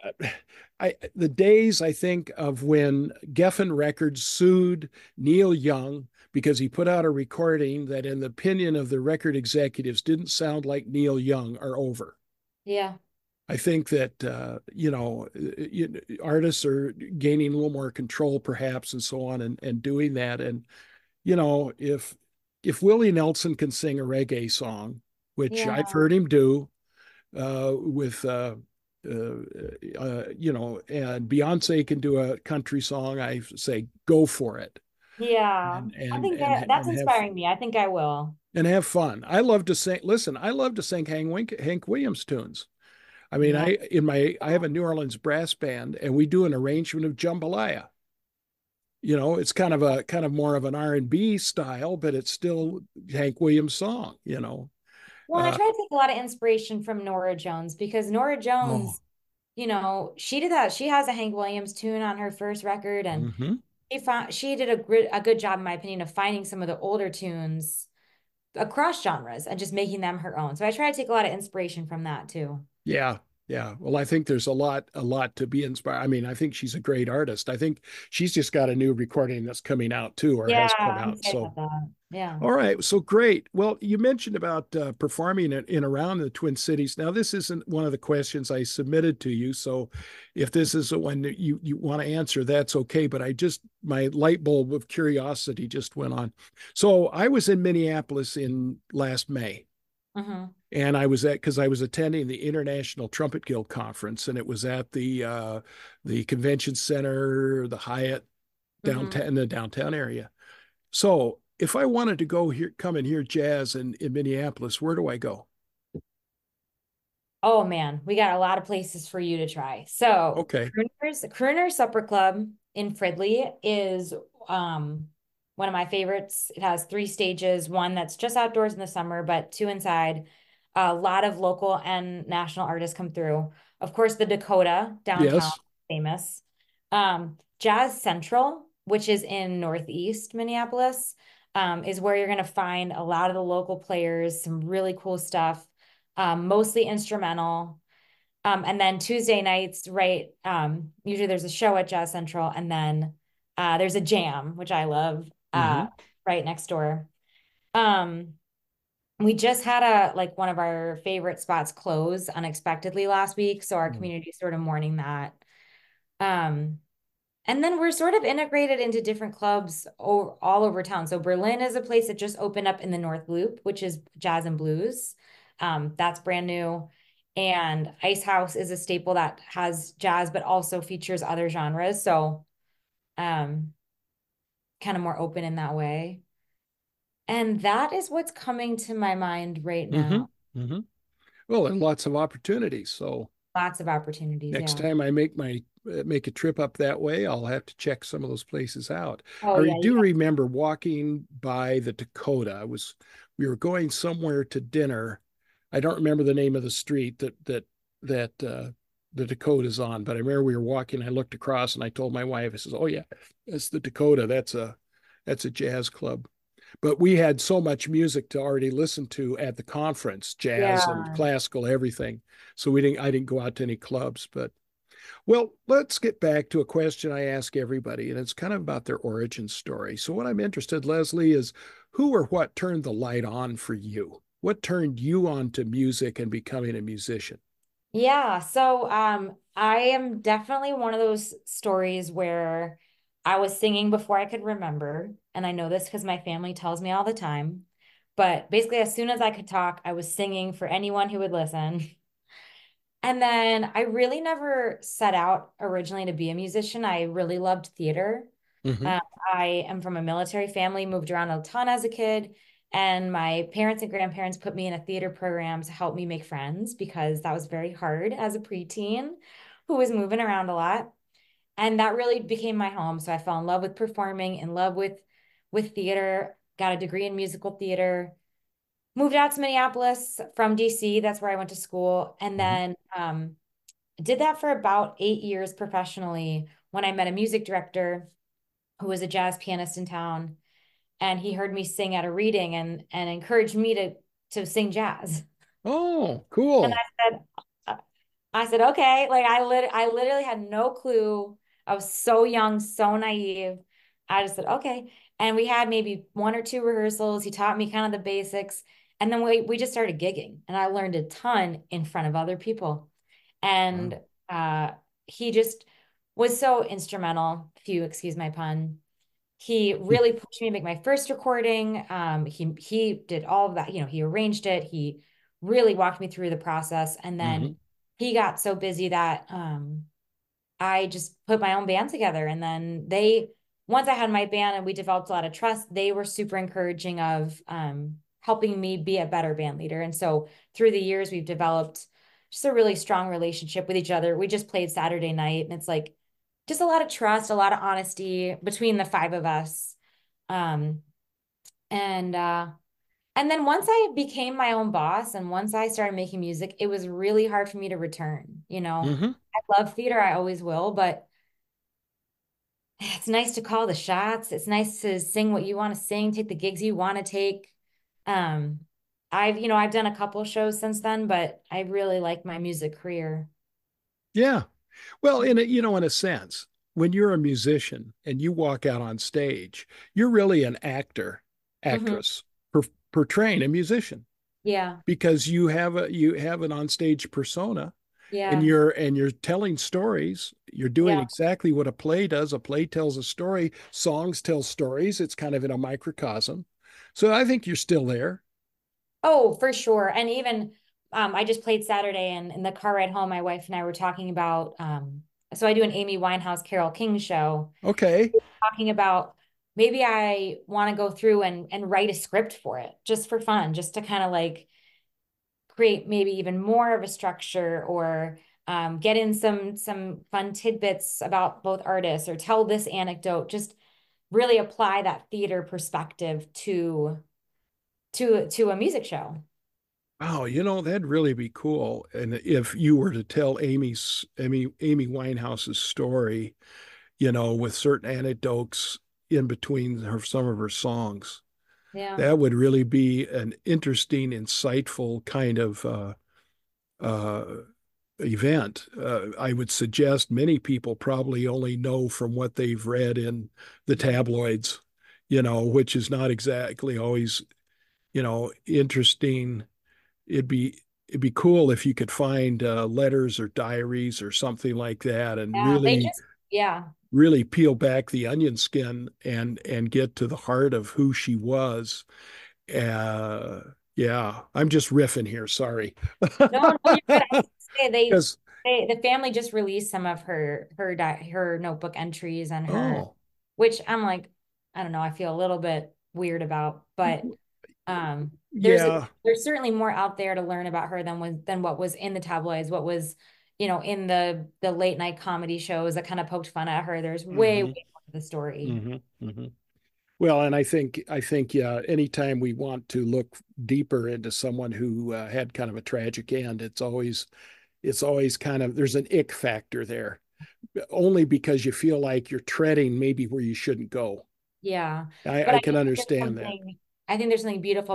the days I think of when Geffen Records sued Neil Young because he put out a recording that, in the opinion of the record executives, didn't sound like Neil Young are over. Yeah. I think that artists are gaining a little more control, perhaps, and so on, and doing that. And if Willie Nelson can sing a reggae song, which Yeah. I've heard him do, with and Beyonce can do a country song, I say go for it, Yeah. and I and think and that's and have inspiring me. I think I will. have fun. I love to sing. Listen, I love to sing Hank Williams tunes. I mean, Yeah. I have a New Orleans brass band, and we do an arrangement of jambalaya. It's kind of more of an R&B style, but it's still Hank Williams song. Well, and I Uh, try to take a lot of inspiration from Nora Jones because Nora oh, Jones, she did that. She has a Hank Williams tune on her first record, and hmm, she did a good job, in my opinion, of finding some of the older tunes across genres and just making them her own. So I try to take a lot of inspiration from that too. yeah, yeah. Well, I think there's a lot to be inspired. I mean, I think she's a great artist. I think she's just got a new recording that's coming out too, or Yeah, has come I'm out. excited So about that. Yeah. all right, so great. Well, you mentioned about performing in around the Twin Cities. Now, this isn't one of the questions I submitted to you, so if this is the one that you want to answer, that's okay. But my light bulb of curiosity just went on. So I was in Minneapolis in last May, Hmm. and because I was attending the International Trumpet Guild conference, and it was at the convention center, the Hyatt Hmm. downtown in the downtown area. So if I wanted to go here, come and hear jazz in Minneapolis, where do I go? Oh man, we got a lot of places for you to try. So, Okay. Crooner Supper Club in Fridley is one of my favorites. It has three stages, one that's just outdoors in the summer, but two inside. A lot of local and national artists come through. Of course, the Dakota downtown, Yes. famous. Jazz Central, which is in Northeast Minneapolis, is where you're going to find a lot of the local players, some really cool stuff, mostly instrumental. And then Tuesday nights, right? Usually there's a show at Jazz Central, and then there's a jam, which I love, Hmm. right next door. Um, we just had one of our favorite spots close unexpectedly last week, so our community sort of mourning that. Um, and then we're sort of integrated into different clubs all over town. So Berlin is a place that just opened up in the North Loop, which is jazz and blues. That's brand new. And Ice House is a staple that has jazz, but also features other genres. So um, kind of more open in that way. And that is what's coming to my mind right Hmm. now. Hmm. Well, and lots of opportunities. So Lots of opportunities. next Yeah. time I make a trip up that way, I'll have to check some of those places out. Oh, I yeah. do remember walking by the Dakota. We were going somewhere to dinner. I don't remember the name of the street that the Dakota's on, but I remember we were walking. I looked across and I told my wife, I says, "Oh yeah, that's the Dakota. That's a jazz club." But we had so much music to already listen to at the conference, jazz and Yeah. classical, everything. So I didn't go out to any clubs. But well, let's get back to a question I ask everybody, and it's kind of about their origin story. So what I'm interested, Leslie, is who or what turned the light on for you? What turned you on to music and becoming a musician? Yeah, so I am definitely one of those stories where I was singing before I could remember, and I know this because my family tells me all the time. But basically, as soon as I could talk, I was singing for anyone who would listen. And then I really never set out originally to be a musician. I really loved theater. Hmm. Um, I am from a military family, moved around a ton as a kid, and my parents and grandparents put me in a theater program to help me make friends because that was very hard as a preteen who was moving around a lot. And that really became my home. So I fell in love with performing, in love with theater, got a degree in musical theater, moved out to Minneapolis from DC. That's where I went to school. And Hmm. then did that for about 8 years professionally when I met a music director who was a jazz pianist in town, and he heard me sing at a reading and encouraged me to sing jazz. Oh, And cool. uh, I said, okay. Like I literally had no clue. I was so young, so naive. I just said, okay. And we had maybe one or two rehearsals. He taught me kind of the basics. And then we just started gigging. And I learned a ton in front of other people. Wow. And he just was so instrumental, if you excuse my pun. He really pushed me to make my first recording. He did all of that. He arranged it. He really walked me through the process. And Hmm. then he got so busy that I just put my own band together. And then once I had my band and we developed a lot of trust, they were super encouraging of helping me be a better band leader. And so through the years, we've developed just a really strong relationship with each other. We just played Saturday night, and it's like just a lot of trust, a lot of honesty between the five of us. Um, and uh, and then once I became my own boss and once I started making music, it was really hard for me to return. Hmm. I love theater, I always will, but it's nice to call the shots. It's nice to sing what you want to sing, take the gigs you want to take. Um, I've done a couple shows since then, but I really like my music career. Yeah. Well, in a sense, when you're a musician and you walk out on stage, you're really an Hmm. actress, portraying a musician Yeah. because you have an onstage persona and Yeah. you're telling stories. You're doing Yeah. exactly what a play does. A play tells a story. Songs tell stories. It's kind of in a microcosm. So I think you're still there. Oh, for sure. And even I just played Saturday, and in the car ride home, my wife and I were talking about so I do an Amy Winehouse Carole King show, Okay. talking about maybe I want to go through and write a script for it just for fun, just to kind of like create maybe even more of a structure, or get in some fun tidbits about both artists, or tell this anecdote, just really apply that theater perspective to a music show. Oh, that'd really be cool. And if you were to tell Amy Winehouse's story, with certain anecdotes in between some of her songs, Yeah. that would really be an interesting, insightful kind of uh, event. I would suggest many people probably only know from what they've read in the tabloids, which is not exactly always, interesting. It'd be cool if you could find letters or diaries or something like that, and Yeah, they really just, yeah. really peel back the onion skin and get to the heart of who she was. Uh, yeah, I'm just riffing here. Sorry. No, no, you're good. I was gonna say Because the family just released some of her notebook entries and her, oh which I'm like, I don't know, I feel a little bit weird about, but yeah. there's certainly more out there to learn about her than what was in the tabloids, what was, in the late night comedy shows that kind of poked fun at her. There's way, Hmm. way more to the story. Hmm. Hmm. Well, and I think yeah, anytime we want to look deeper into someone who had kind of a tragic end, it's always kind of there's an ick factor there, only because you feel like you're treading maybe where you shouldn't go. Yeah. I, But I can understand that. I think there's something beautiful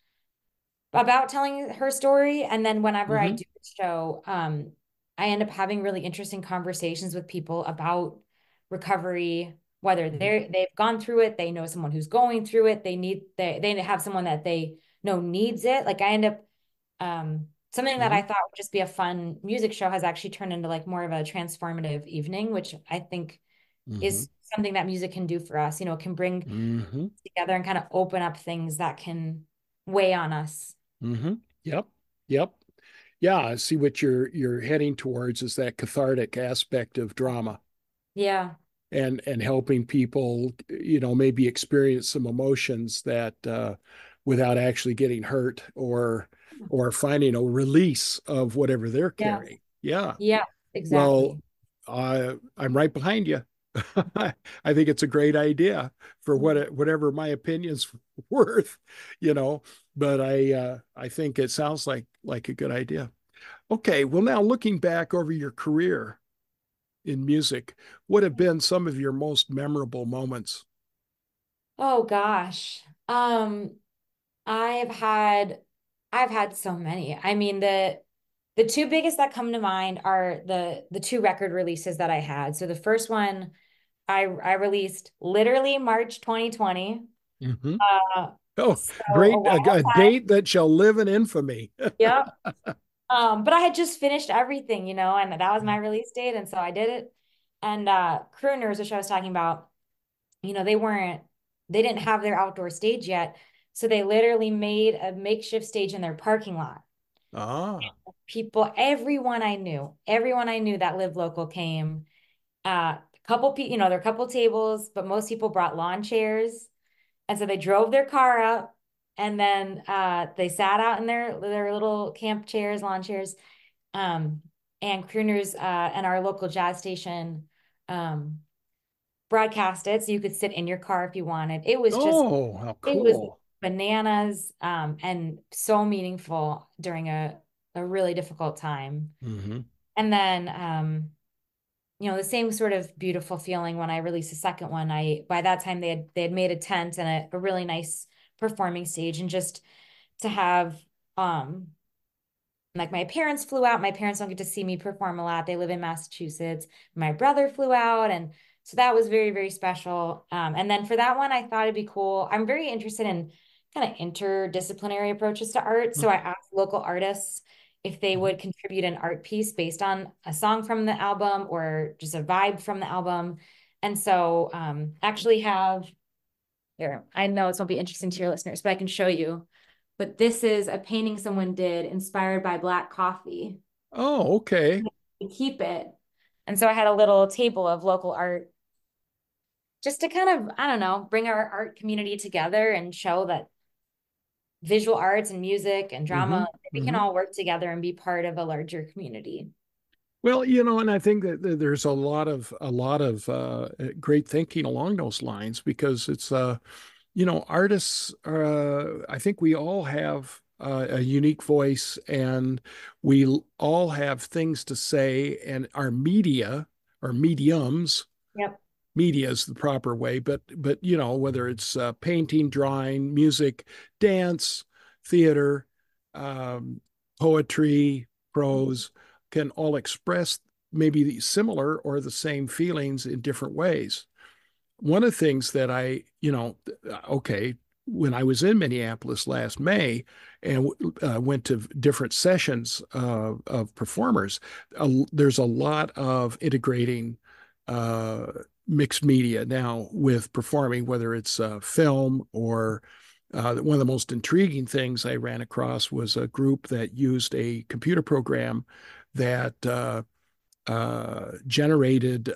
about telling her story. And then whenever I Hmm. do the show, I end up having really interesting conversations with people about recovery, whether Hmm. they've gone through it, they know someone who's going through it, they have someone that they know needs it. Like I end up something that Hmm. I thought would just be a fun music show has actually turned into like more of a transformative evening, which I think Hmm. is something that music can do for us. It can bring Hmm. together and kind of open up things that can weigh on us. Hmm. Yep. Yep. Yeah, I see what you're heading towards is that cathartic aspect of drama Yeah. and helping people, maybe experience some emotions that without actually getting hurt or finding a release of whatever they're Yeah. carrying. Yeah. Yeah, Well, exactly. I'm right behind you. I think it's a great idea for Mm. whatever my opinion's worth, you know. But I think it sounds like a good idea. Okay, well now looking back over your career in music, what have been some of your most memorable moments? Oh gosh. I've had I've had so many. I mean, the two biggest that come to mind are the two record releases that I had. So the first one I released literally March 2020. Hmm. Uh, Oh, so a great. A wild time. date that shall live in infamy. Yep. But I had just finished everything, and that was my release date, and so I did it. And Crooners, which I was talking about, they didn't have their outdoor stage yet. So they literally made a makeshift stage in their parking lot. Ah. People, everyone I knew that lived local came. A couple people, there are a couple tables, but most people brought lawn chairs. And so they drove their car up, and then they sat out in their little camp chairs, lawn chairs. Um, and Crooners and our local jazz station um, broadcast it, so you could sit in your car if you wanted. Oh, how It was cool. bananas, and so meaningful during a really difficult time. Hmm. And then the same sort of beautiful feeling when I released the second one. I By that time they had made a tent and a really nice performing stage, and just to have um like my parents flew out. My parents don't get to see me perform a lot. They live in Massachusetts. My brother flew out, and so that was very, very special. And then for that one, I thought it'd be cool. I'm very interested in kind of interdisciplinary approaches to art. So I asked local artists if they Hmm. would contribute an art piece based on a song from the album or just a vibe from the album. And so actually have here, I know this won't be interesting to your listeners, but I can show you. But this is a painting someone did inspired by black coffee. Oh, okay. To keep it. And so I had a little table of local art just to kind of, I don't know, bring our art community together and show that visual arts and music and Mm-hmm. drama, we can Mm-hmm. all work together and be part of a larger community. Well, and I think that there's a lot of great thinking along those lines because it's artists. I think we all have a unique voice, and we all have things to say, and our media or mediums. Yep. Media is the proper way, but whether it's painting, drawing, music, dance, theater, um, poetry, prose, can all express maybe the similar or the same feelings in different ways. One of the things that okay, when I was in Minneapolis last May and went to different sessions of performers, there's a lot of integrating uh, mixed media now with performing, whether it's film or one of the most intriguing things I ran across was a group that used a computer program that generated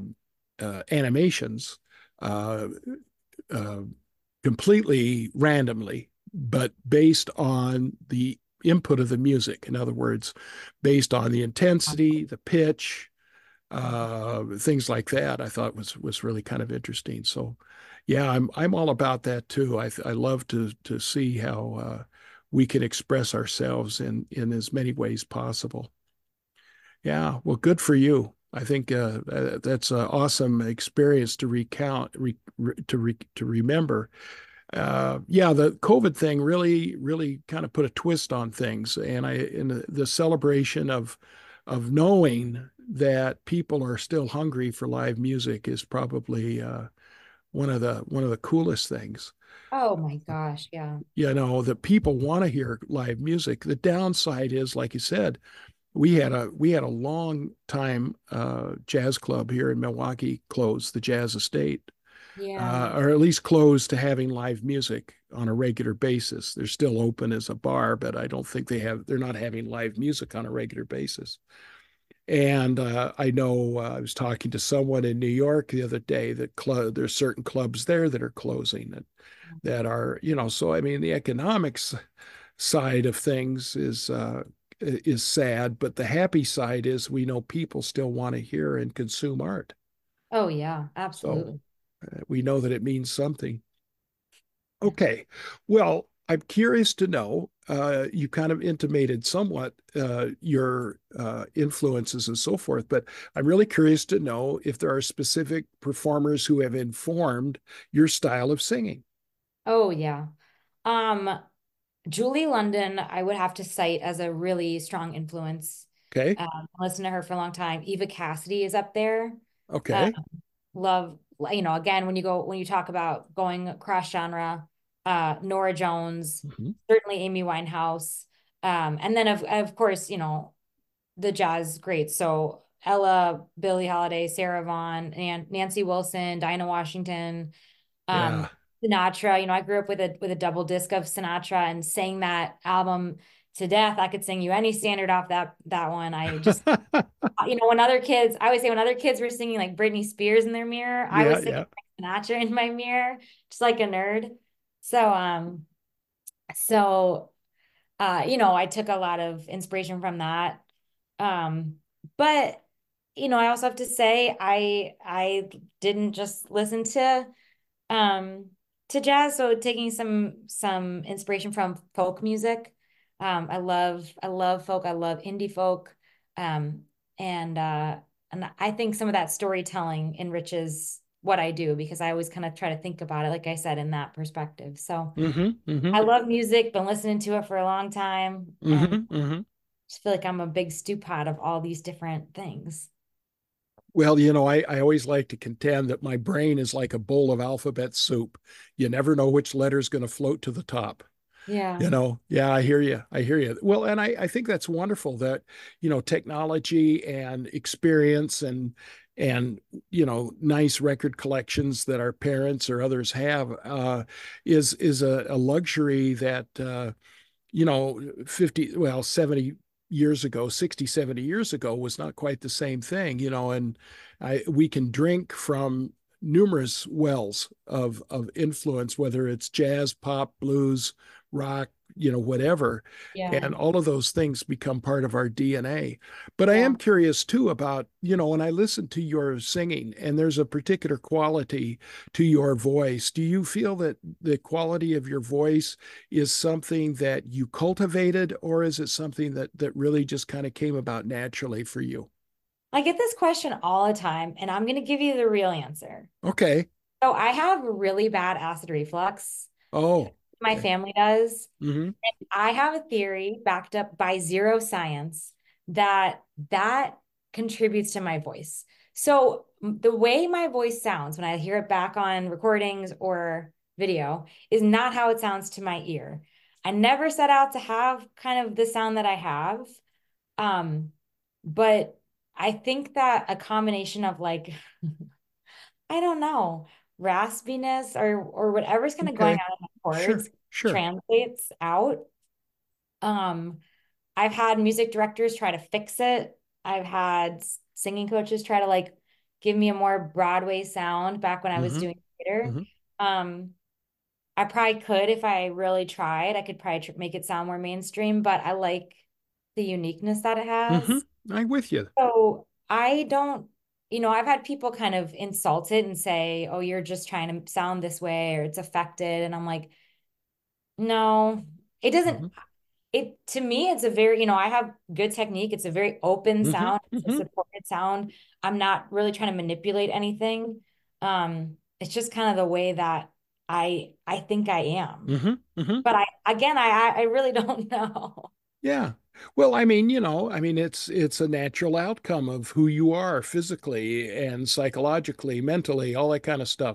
animations uh, uh, completely randomly, but based on the input of the music. In other words, based on the intensity, the pitch, things like that. I thought was really kind of interesting. So, yeah, I'm all about that too. I love to see how we can express ourselves in as many ways possible. Yeah, well, good for you. I think that's an awesome experience to recount, to remember. Yeah, the COVID thing really kind of put a twist on things, and in the celebration of knowing that people are still hungry for live music is probably one of the coolest things. Oh my gosh. Yeah. That people want to hear live music. The downside is, like you said, we had a long time jazz club here in Milwaukee closed, the Jazz Estate, Yeah. or at least closed to having live music on a regular basis. They're still open as a bar, but I don't think they're not having live music on a regular basis. And I know I was talking to someone in New York the other day that there's certain clubs there that are closing that are, so I mean, the economics side of things is sad, but the happy side is we know people still want to hear and consume art. Oh yeah, So absolutely. we know that it means something. Okay. Well, I'm curious to know, you kind of intimated somewhat your influences and so forth, but I'm really curious to know if there are specific performers who have informed your style of singing. Oh yeah. Um, Julie London, I would have to cite as a really strong influence. Okay. Listen to her for a long time. Eva Cassidy is up there. Uh, Okay. love, again, when you talk about going cross genre, Nora Jones, Mhm. certainly Amy Winehouse. And then of course, the jazz greats. So Ella, Billie Holiday, Sarah Vaughan, and Nancy Wilson, Dinah Washington, Yeah. um, Sinatra. I grew up with a double disc of Sinatra and sang that album to death. I could sing you any standard off that one. I just when other kids, I always say when other kids were singing like Britney Spears in their mirror, I Yeah, was singing yeah. Sinatra in my mirror, just like a nerd. So I took a lot of inspiration from that. Um, but I also have to say I didn't just listen um to jazz, so taking some inspiration from folk music. I love folk, I love indie folk. Um and uh and I think some of that storytelling enriches what I do because I always kind of try to think about it, like I said, in that perspective. So Hmm. Hmm. I love music, been listening to it for a long time, and Hmm. Hmm. just feel like I'm a big stew pot of all these different things. Well, I always like to contend that my brain is like a bowl of alphabet soup. You never know which letter is going to float to the top. Yeah. Yeah, I hear you. I hear you. Well, and I think that's wonderful that, technology and experience and nice record collections that our parents or others have is a luxury that 50, well, 70 years ago, 60, 70 years ago was not quite the same thing, and we can drink from numerous wells of influence, whether it's jazz, pop, blues, rock, whatever. Yeah. And all of those things become part of our DNA. But I Yeah. am curious too about, when I listen to your singing and there's a particular quality to your voice, do you feel that the quality of your voice is something that you cultivated, or is it something that really just kind of came about naturally for you? I get this question all the time, and I'm going to give you the real answer. Okay. So I have really bad acid reflux. Oh, My okay. family does. Mm-hmm. I have a theory backed up by zero science that that contributes to my voice. So the way my voice sounds when I hear it back on recordings or video is not how it sounds to my ear. I never set out to have kind of the sound that I have. Um, but I think that a combination of like, I don't know, raspiness or whatever's kind of going Okay. on in the Sure. chords Sure. translates out. Um, I've had music directors try to fix it. I've had singing coaches try to like give me a more Broadway sound back when I was Mm-hmm. doing theater. Mm-hmm. Um, I probably could if I really tried. I could probably make it sound more mainstream, but I like the uniqueness that it Mm-hmm. has. I'm with you. So I don't, I've had people kind of insult it and say, "Oh, you're just trying to sound this way or it's affected." And I'm like, "No, it doesn't Mm-hmm. it to me it's a very I have good technique. It's a very open Mm-hmm. sound. It's a Mm-hmm. supported sound. I'm not really trying to manipulate anything. It's just kind of the way that I think I am, Mm-hmm. Mm-hmm. but I really don't know. Yeah. Well, it's a natural outcome of who you are physically and psychologically, mentally, all that kind of stuff.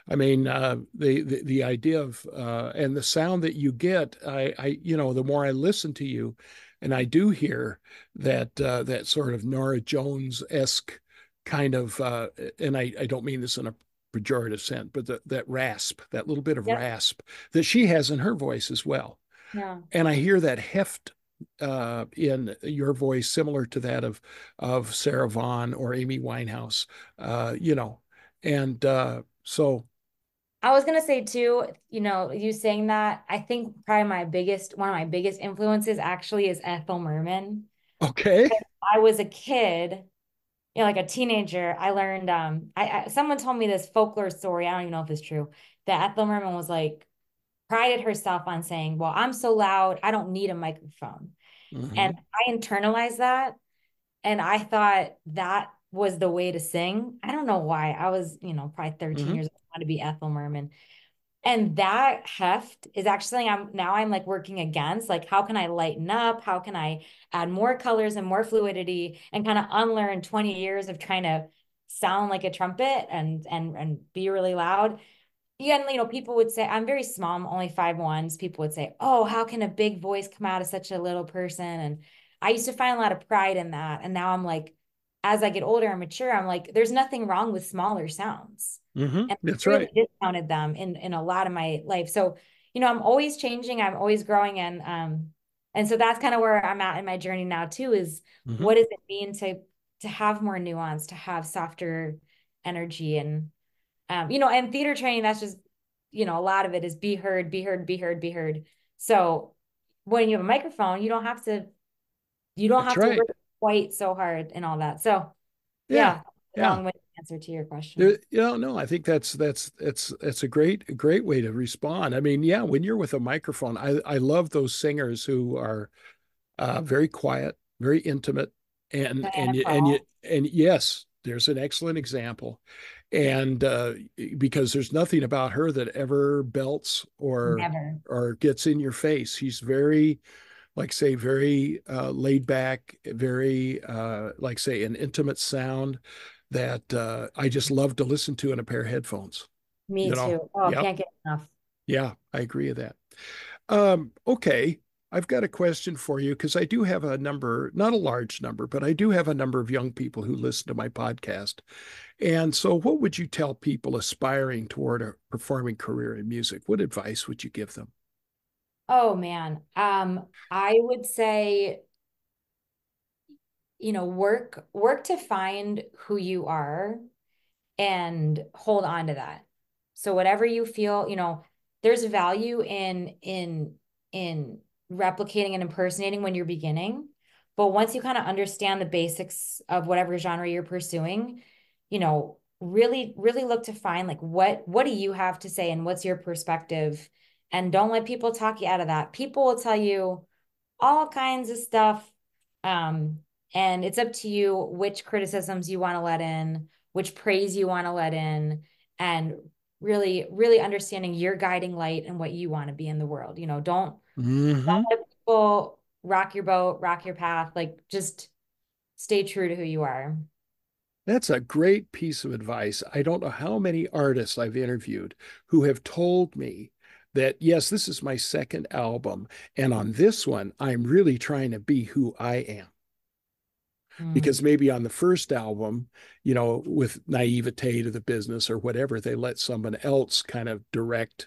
The idea of and the sound that you get, the more I listen to you, and I do hear that sort of Nora Jones-esque kind of, and I don't mean this in a pejorative sense, but that rasp, that little bit of Yep. rasp that she has in her voice as well. Yeah. And I hear that heft in your voice, similar to that of Sarah Vaughan or Amy Winehouse, you know, and so I was gonna say too, you saying that, I think probably one of my biggest influences actually is Ethel Merman. okay. I was a kid, like a teenager, I learned someone told me this folklore story. I don't even know if it's true. That Ethel Merman was like prided herself on saying, "Well, I'm so loud, I don't need a microphone." And Hmm. I internalized that, and I thought that was the way to sing. I don't know why. I was, probably 13 Hmm. years old, I wanted to be Ethel Merman. And that heft is actually I'm like working against. Like, how can I lighten up? How can I add more colors and more fluidity and kind of unlearn 20 years of trying to sound like a trumpet and be really loud? Yeah, and people would say I'm very small, I'm only 5'1". People would say, "Oh, how can a big voice come out of such a little person?" And I used to find a lot of pride in that. And now I'm like, as I get older and mature, I'm like, there's nothing wrong with smaller sounds. Hmm. And That's I really right. discounted them in a lot of my life. So, I'm always changing, I'm always growing, and so that's kind of where I'm at in my journey now too, is Hmm. what does it mean to have more nuance, to have softer energy and and theater training, that's just, a lot of it is be heard, be heard, be heard, be heard. So when you have a microphone, you don't That's have to right. work quite so hard and all that. So Yeah. yeah, Yeah. long-winded answer to your question. No, I think that's a great way to respond. I mean, yeah, when you're with a microphone, I love those singers who are very quiet, very intimate, Diana Krall, and yes, there's an excellent example, and because there's nothing about her that ever belts never. or gets in your face. She's very, like say, very laid back, very like say an intimate sound that I just love to listen to in a pair of headphones. Me You know, too. Oh, yep, can't get enough. yeah, I agree with that. Okay. I've got a question for you because I do have a number, not a large number, but I do have a number of young people who listen to my podcast. And so, what would you tell people aspiring toward a performing career in music? What advice would you give them? Oh man. I would say, work to find who you are and hold on to that. So whatever you feel, there's value in replicating and impersonating when you're beginning. But once you kind of understand the basics of whatever genre you're pursuing, really, really look to find like what do you have to say and what's your perspective? And don't let people talk you out of that. People will tell you all kinds of stuff. Um, and it's up to you which criticisms you want to let in, which praise you want to let in, and really, really understanding your guiding light and what you want to be in the world. Don't Hmm. let people rock your boat, rock your path. Like just stay true to who you are. That's a great piece of advice. I don't know how many artists I've interviewed who have told me that, yes, this is my second album. And on this one, I'm really trying to be who I am. Mm. Because maybe on the first album, with naivete to the business or whatever, they let someone else kind of direct,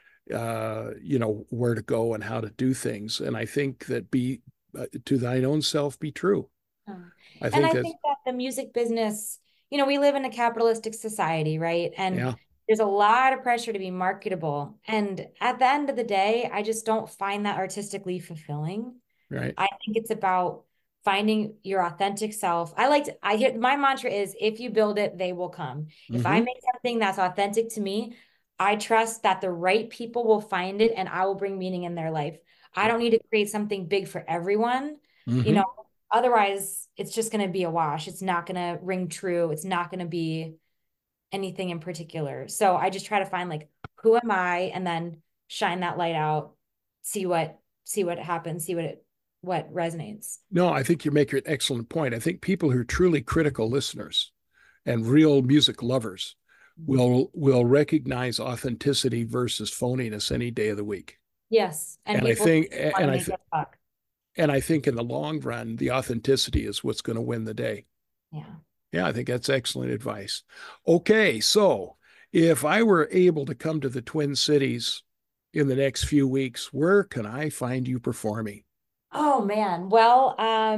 where to go and how to do things. And I think that be to thine own self be true. Yeah. I And think I that's, think that the music business, we live in a capitalistic society, right? And yeah, there's a lot of pressure to be marketable. And at the end of the day, I just don't find that artistically fulfilling. right. I think it's about finding your authentic self. I hear my mantra is if you build it, they will come. If I Hmm. make something that's authentic to me, I trust that the right people will find it and I will bring meaning in their life. I don't need to create something big for everyone. You know, Hmm. otherwise it's just going to be a wash. It's not going to ring true. It's not going to be anything in particular. So I just try to find like who am I and then shine that light out, see what happens, what resonates. No, I think you make an excellent point. I think people who are truly critical listeners and real music lovers will recognize authenticity versus phoniness any day of the week. Yes, and And I people think want to and I make th- it buck. and I think in the long run, the authenticity is what's going to win the day. Yeah. Yeah, I think that's excellent advice. Okay, so if I were able to come to the Twin Cities in the next few weeks, where can I find you performing? Oh man. Well,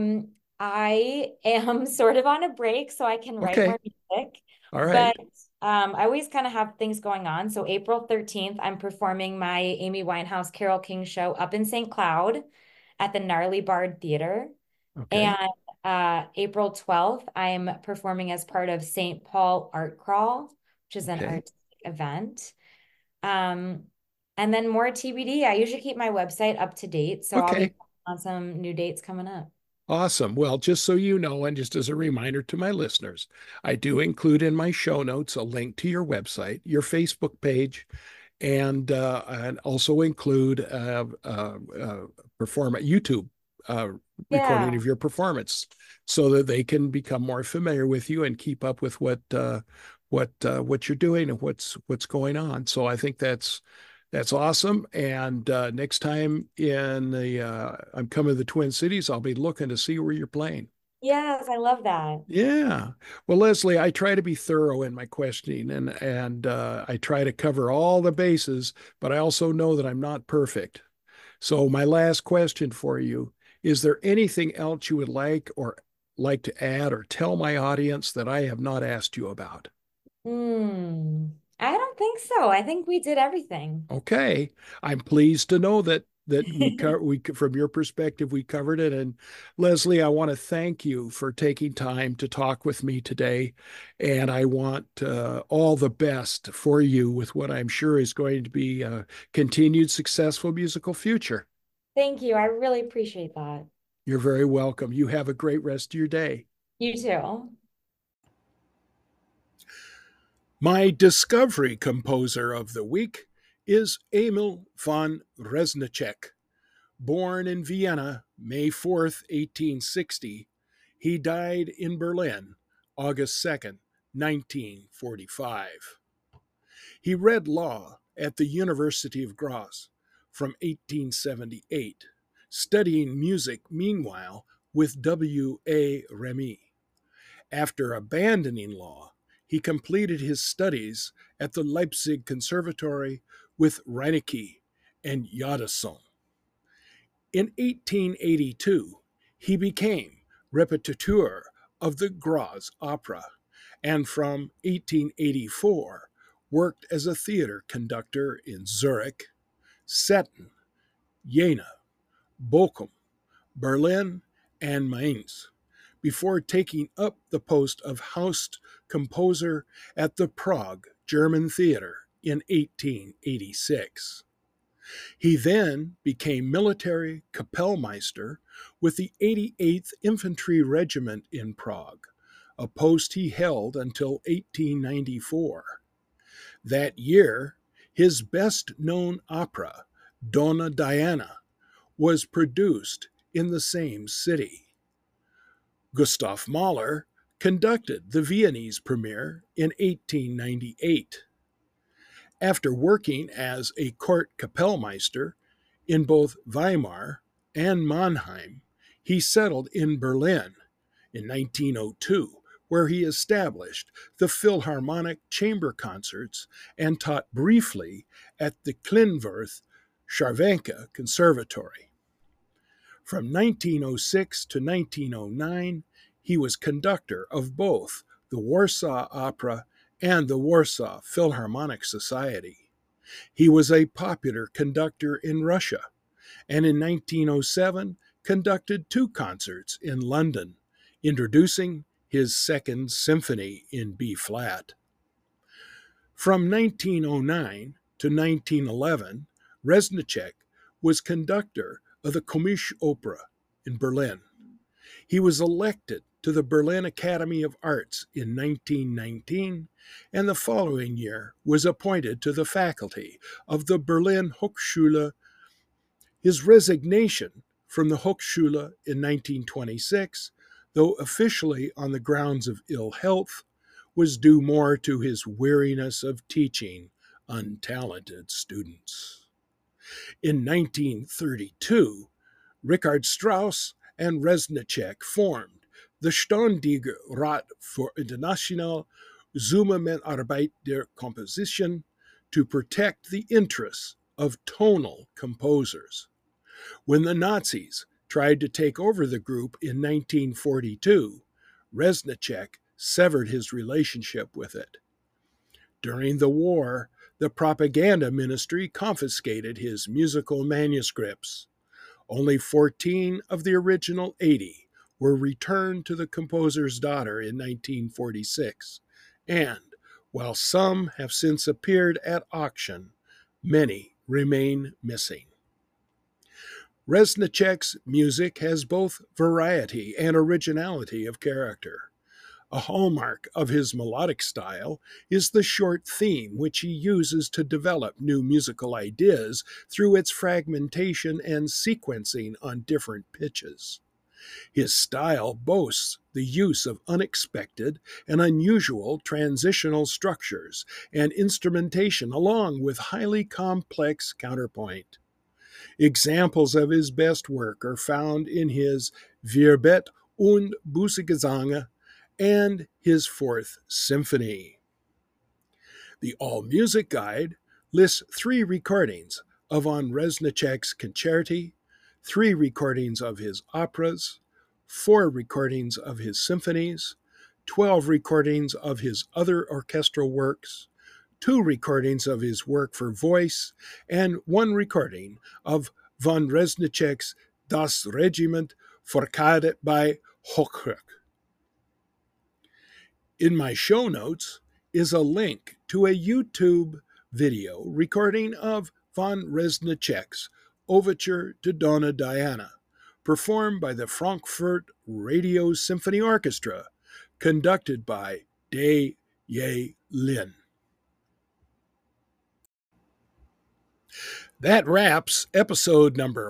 I am sort of on a break, so I can write Okay, more music, all right. but I always kind of have things going on. So April 13th, I'm performing my Amy Winehouse Carole King show up in St. Cloud at the Gnarly Bard Theater. Okay, And April 12th, I'm performing as part of St. Paul Art Crawl, which is an okay, artistic event. Um, and then more TBD. I usually keep my website up to date, so I'll be okay. on some new dates coming up. Awesome. Well, just so you know, and just as a reminder to my listeners, I do include in my show notes a link to your website, your Facebook page, and also include perform a YouTube recording Yeah. of your performance, so that they can become more familiar with you and keep up with what you're doing and what's going on. So I think that's awesome. And next time I'm coming to the Twin Cities, I'll be looking to see where you're playing. Yes, I love that. Yeah. Well, Leslie, I try to be thorough in my questioning and I try to cover all the bases, but I also know that I'm not perfect. So my last question for you, is there anything else you would like to add or tell my audience that I have not asked you about? I don't think so. I think we did everything. Okay, I'm pleased to know that we from your perspective we covered it. And Leslie, I want to thank you for taking time to talk with me today, and I want all the best for you with what I'm sure is going to be a continued successful musical future. Thank you. I really appreciate that. You're very welcome. You have a great rest of your day. You too. My discovery composer of the week is Emil von Reznicek. Born in Vienna, May 4th, 1860, he died in Berlin, August 2nd, 1945. He read law at the University of Graz from 1878, studying music meanwhile with W.A. Remy. After abandoning law, he completed his studies at the Leipzig Conservatory with Reinecke and Jadassohn. In 1882, he became repetiteur of the Graz Opera and from 1884 worked as a theater conductor in Zurich, Stettin, Jena, Bochum, Berlin, and Mainz, before taking up the post of house composer at the Prague German Theater in 1886. He then became military Kapellmeister with the 88th Infantry Regiment in Prague, a post he held until 1894. That year, his best-known opera, Donna Diana, was produced in the same city. Gustav Mahler conducted the Viennese premiere in 1898. After working as a court Kapellmeister in both Weimar and Mannheim, he settled in Berlin in 1902, where he established the Philharmonic Chamber Concerts and taught briefly at the Klindworth Scharwenka Conservatory. From 1906 to 1909, he was conductor of both the Warsaw Opera and the Warsaw Philharmonic Society. He was a popular conductor in Russia, and in 1907 conducted 2 concerts in London, introducing his Second Symphony in B-flat. From 1909 to 1911, Reznicek was conductor of the Komische Oper in Berlin. He was elected to the Berlin Academy of Arts in 1919, and the following year was appointed to the faculty of the Berlin Hochschule. His resignation from the Hochschule in 1926, though officially on the grounds of ill health, was due more to his weariness of teaching untalented students. In 1932, Richard Strauss and Reznicek formed the Ständige Rat für Internationale Zusammenarbeit der Komposition to protect the interests of tonal composers. When the Nazis tried to take over the group in 1942, Reznicek severed his relationship with it. During the war, the propaganda ministry confiscated his musical manuscripts. Only 14 of the original 80 were returned to the composer's daughter in 1946, and while some have since appeared at auction, many remain missing. Reznicek's music has both variety and originality of character. A hallmark of his melodic style is the short theme, which he uses to develop new musical ideas through its fragmentation and sequencing on different pitches. His style boasts the use of unexpected and unusual transitional structures and instrumentation, along with highly complex counterpoint. Examples of his best work are found in his Verbet und Bußgesänge and his Fourth Symphony. The All Music Guide lists 3 recordings of von Reznicek's concerti, 3 recordings of his operas, 4 recordings of his symphonies, 12 recordings of his other orchestral works, 2 recordings of his work for voice, and 1 recording of von Reznicek's Das Regiment Forkade bei Hochkirch. In my show notes is a link to a YouTube video recording of von Reznicek's Overture to Donna Diana, performed by the Frankfurt Radio Symphony Orchestra, conducted by Day Ye Lin. That wraps episode number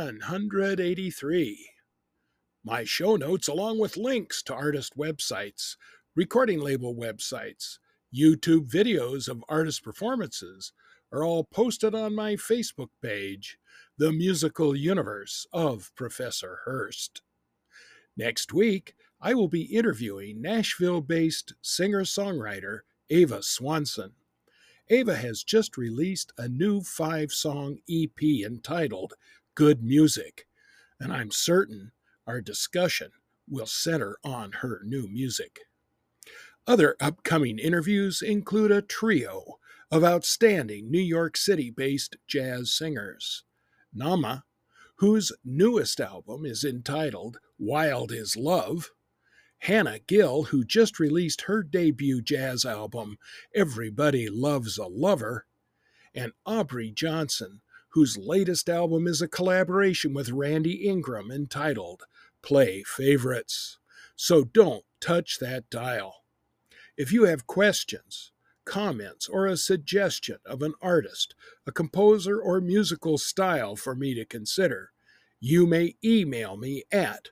183. My show notes, along with links to artist websites, recording label websites, YouTube videos of artist performances, are all posted on my Facebook page, The Musical Universe of Professor Hurst. Next week, I will be interviewing Nashville-based singer-songwriter Ava Swanson. Ava has just released a new 5-song EP entitled Good Music, and I'm certain our discussion will center on her new music. Other upcoming interviews include a trio of outstanding New York City-based jazz singers. Nama, whose newest album is entitled Wild is Love, Hannah Gill, who just released her debut jazz album Everybody Loves a Lover, and Aubrey Johnson, whose latest album is a collaboration with Randy Ingram entitled Play Favorites. So don't touch that dial. If you have questions, comments, or a suggestion of an artist, a composer, or musical style for me to consider, you may email me at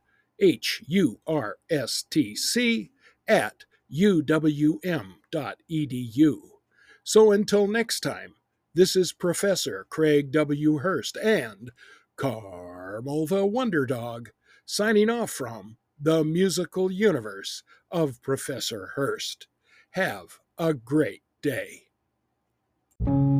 hurstc@uwm.edu. So until next time, this is Professor Craig W. Hurst and Carmel the Wonder Dog signing off from the musical universe of Professor Hurst. Have a great day.